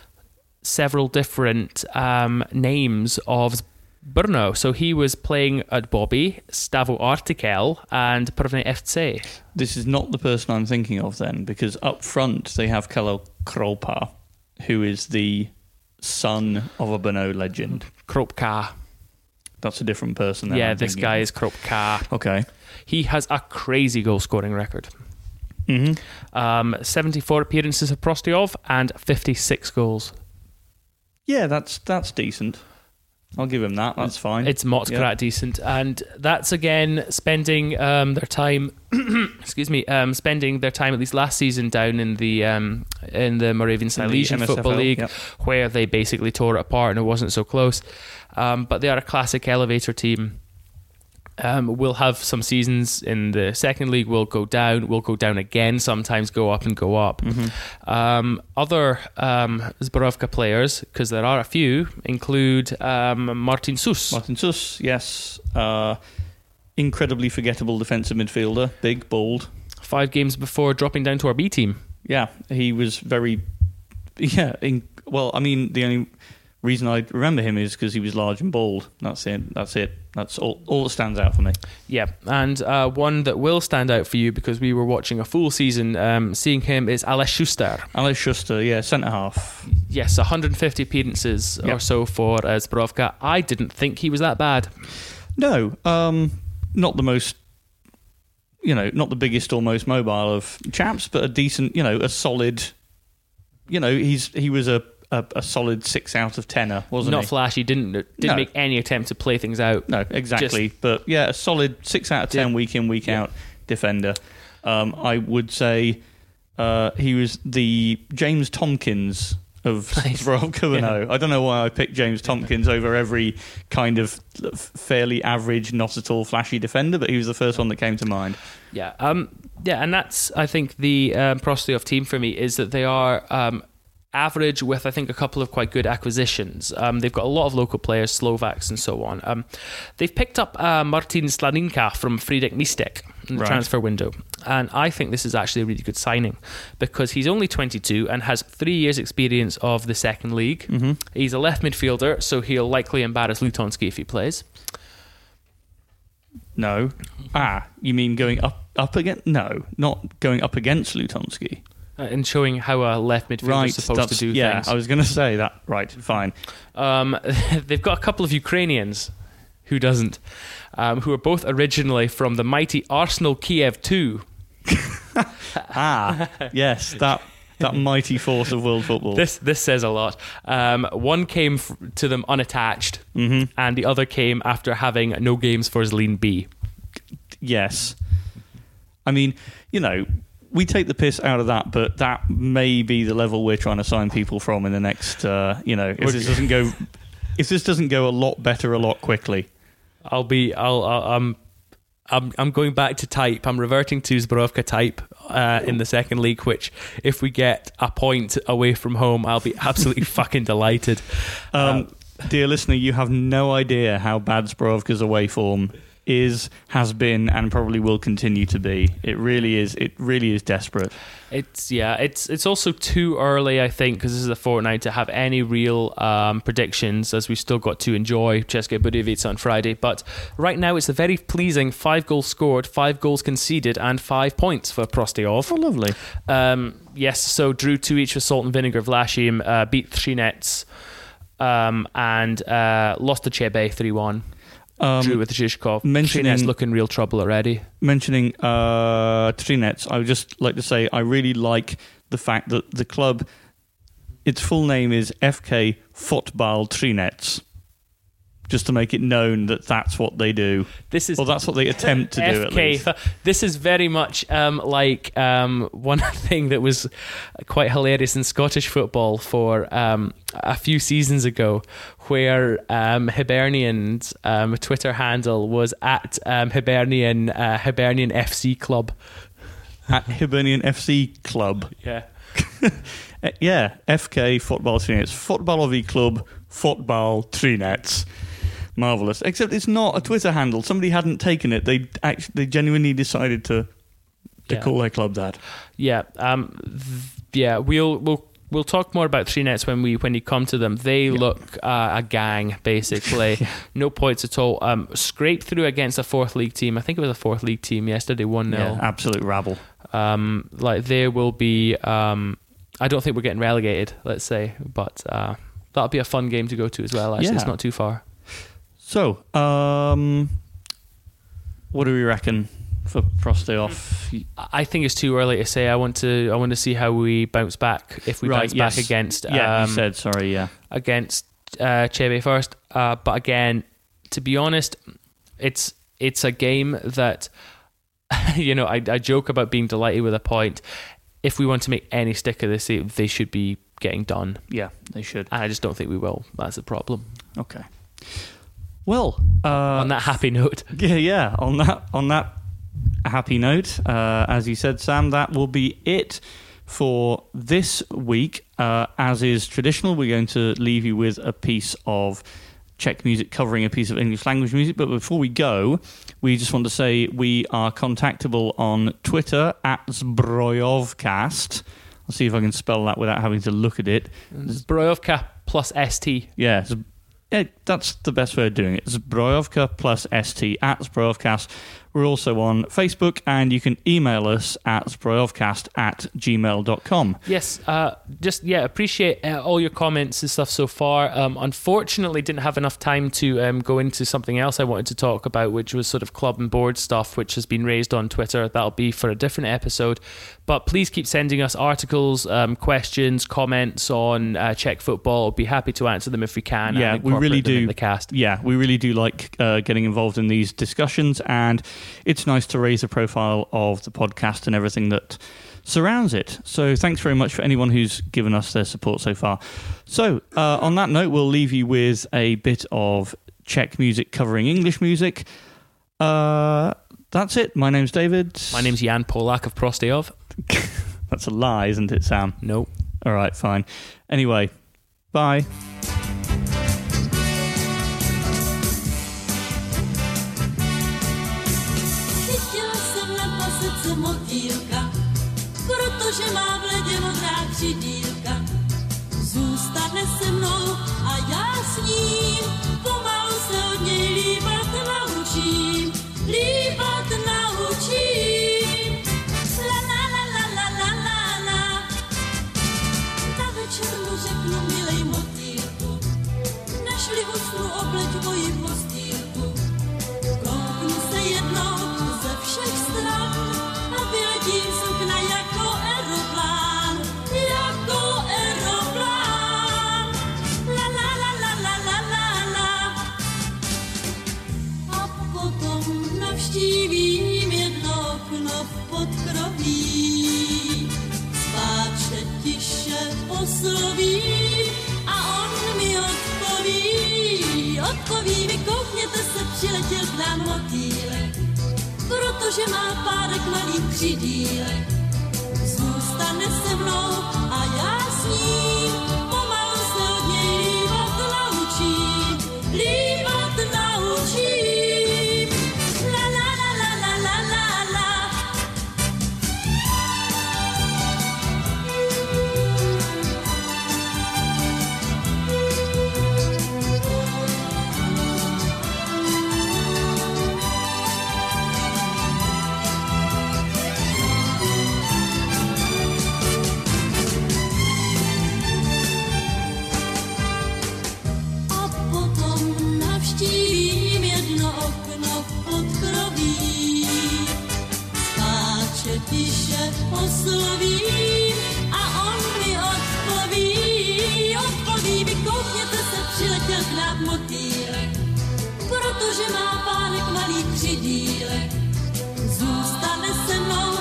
several different um, names of Brno. So he was playing at Bobby, Stavo Artikel, and První F C. This is not the person I'm thinking of then, because up front they have Karol Kropa, who is the son of a Brno legend. Kropka. That's a different person. Yeah, I'm this thinking guy of. is Kropka. Okay. He has a crazy goal scoring record. Mm-hmm. Um, seventy-four appearances of Prostayov and fifty-six goals. Yeah, that's that's decent. I'll give him that. That's fine. It's Motzkrat yeah. decent, and that's again spending um, their time. excuse me, um, spending their time at least last season down in the um, in the Moravian Silesian Football League, yep. where they basically tore it apart and it wasn't so close. Um, but they are a classic elevator team. Um, we'll have some seasons in the second league. We'll go down. We'll go down again. Sometimes go up and go up. Mm-hmm. Um, other um, Zbrojovka players, because there are a few, include um, Martin Sus. Martin Sus, yes, uh, incredibly forgettable defensive midfielder, big, bold. Five games before dropping down to our B team. Yeah, he was very. Yeah, in, well, I mean, the only reason I remember him is because he was large and bald. That's it. That's it. That's all, all that stands out for me. Yeah, and uh, one that will stand out for you because we were watching a full season, um, seeing him is Aleš Schuster. Aleš Schuster, yeah, centre half. Yes, one hundred fifty appearances yep. or so for uh, Zbrojovka. I didn't think he was that bad. No, um, not the most, you know, not the biggest or most mobile of chaps, but a decent, you know, a solid. You know, he's he was a a, a solid six out of tenner, wasn't Not he? flashy. Didn't didn't No. make any attempt to play things out. No, exactly. But yeah, a solid six out of ten Did- week in, week Yeah. out defender. Um, I would say uh, he was the James Tompkins of Nice. Zbrojovka. I don't know why I picked James Tompkins over every kind of fairly average, not at all flashy defender, but he was the first one that came to mind. Yeah, um, yeah, and that's I think the um, Prostayov team for me is that they are um, average with I think a couple of quite good acquisitions. Um, they've got a lot of local players, Slovaks and so on. Um, they've picked up uh, Martin Slaninka from Friedek Mistek in the Right. transfer window, and I think this is actually a really good signing because he's only twenty-two and has three years experience of the second league. Mm-hmm. He's a left midfielder, so he'll likely embarrass Lutonski if he plays. No. Ah, you mean going up up against? No, not going up against Lutonski. Uh, and showing how a left midfielder Right, is supposed to that's- do yeah, things. I was going to say that. Right, fine. Um, they've got a couple of Ukrainians, who doesn't, um, who are both originally from the mighty Arsenal Kiev two. Ah, yes, that that mighty force of world football. This this says a lot. Um, one came f- to them unattached, Mhm. and the other came after having no games for Zlin B. Yes. I mean, you know, we take the piss out of that, but that may be the level we're trying to sign people from in the next, uh, you know, if this doesn't go, if this doesn't go a lot better a lot quickly. I'll be. I'll. I'll I'm. I'm. I'm going back to type. I'm reverting to Zbrojovka type uh, in the second league. Which, if we get a point away from home, I'll be absolutely fucking delighted. Um, dear listener, you have no idea how bad Zbrojovka's away form is, has been, and probably will continue to be. It really is. It really is desperate. It's yeah. It's it's also too early, I think, because this is a fortnight to have any real um, predictions, as we've still got to enjoy České Budějovice on Friday. But right now, it's a very pleasing five goals scored, five goals conceded, and five points for Prostayov. Oh, lovely. Um, yes, so drew two each with Salt and Vinegar Vlachim, uh, beat Třinec, um, and uh, lost to Chebe three one. Um, Drew with Zhizhkov. mentioning- Třinec looking real trouble already. mentioning uh, Třinec, I would just like to say I really like the fact that the club, its full name is F K Fotbal Třinec, just to make it known that that's what they do. This is Well, that's what they attempt to do, at F K. least. This is very much um, like um, one thing that was quite hilarious in Scottish football for um, a few seasons ago, where um, Hibernian's um, Twitter handle was at um, Hibernian uh, Hibernian F C Club. At Hibernian F C Club. Yeah. Uh, yeah, F K Fotbal Třinec. Fotbalový Club Fotbal Třinec. Marvellous. Except it's not a Twitter handle. Somebody hadn't taken it. They actually, they genuinely decided to to Yeah. call their club that. Yeah, um, th- yeah. We'll we'll we'll talk more about Třinec when we when you come to them. They look uh, a gang basically. No points at all. Um, scraped through against a fourth league team. I think it was a fourth league team yesterday. One Yeah, nil. absolute rabble. Um, like there will be. Um, I don't think we're getting relegated. Let's say, but uh, that'll be a fun game to go to as well. Actually, Yeah. it's not too far. So, um, what do we reckon for Prostayov? I think it's too early to say. I want to. I want to see how we bounce back. If we Right, bounce yes. back against. Yeah, um, you said, sorry, yeah. against uh, Chebe first. Uh, but again, to be honest, it's it's a game that, you know, I, I joke about being delighted with a point. If we want to make any stick of this, they, they should be getting done. Yeah, they should. And I just don't think we will. That's the problem. Okay. Well, uh, On that happy note. yeah, yeah. On that, on that happy note, uh, as you said, Sam, that will be it for this week. Uh, as is traditional, we're going to leave you with a piece of Czech music covering a piece of English language music. But before we go, we just want to say we are contactable on Twitter at Zbrojovcast. I'll see if I can spell that without having to look at it. Zbrojovka plus S T. Yeah, Z- yeah, that's the best way of doing it. Zbrojovka plus S T at Zbrojovcast. We're also on Facebook, and you can email us at zbrojovcast at gmail dot com. Yes, uh, just, yeah, appreciate uh, all your comments and stuff so far. Um, unfortunately, didn't have enough time to um, go into something else I wanted to talk about, which was sort of club and board stuff, which has been raised on Twitter. That'll be for a different episode. But please keep sending us articles, um, questions, comments on uh, Czech football. We'll be happy to answer them if we can. Yeah, and we really them do. In the cast. Yeah, we really do like uh, getting involved in these discussions, and it's nice to raise the profile of the podcast and everything that surrounds it. So thanks very much for anyone who's given us their support so far. So uh, on that note, we'll leave you with a bit of Czech music covering English music. Uh, that's it. My name's David. My name's Jan Polak of Prostejov. That's a lie, isn't it, Sam? No. All right, fine. Anyway, bye. Chytila jsem na pasece motýlka, protože má v ledě modrá křidílka. Zůstane se mnou a já s ním pomalu se od něj líbat naučím, líbat naučím. La la la la la la la la. Na večer mu řeknu, milej motýlku, než-li usnu obleť moji postýlku. Kouknu se jednou ze všech stran a vyletím z okna jako aeroplán, jako aeroplán. La la la la la la la la. A potom navštívím jedno okno v podkroví. Spáče tiše oslovím a on mi odpoví. Odpoví mi, koukněte se, přiletěl k nám motýlek, protože má párek malých křidílek. Zůstane se mnou a já s ním pomalu se od něj líbat naučím, líbat naučím. La la la la la la la la. A potom navštívím jedno okno v podkroví. Skáče tiše oslovím a on mi odpoví. Odpoví mi, koukněte se, přiletěl k nám motýlek, protože má pánek malý křidílek. Zůstane se mnou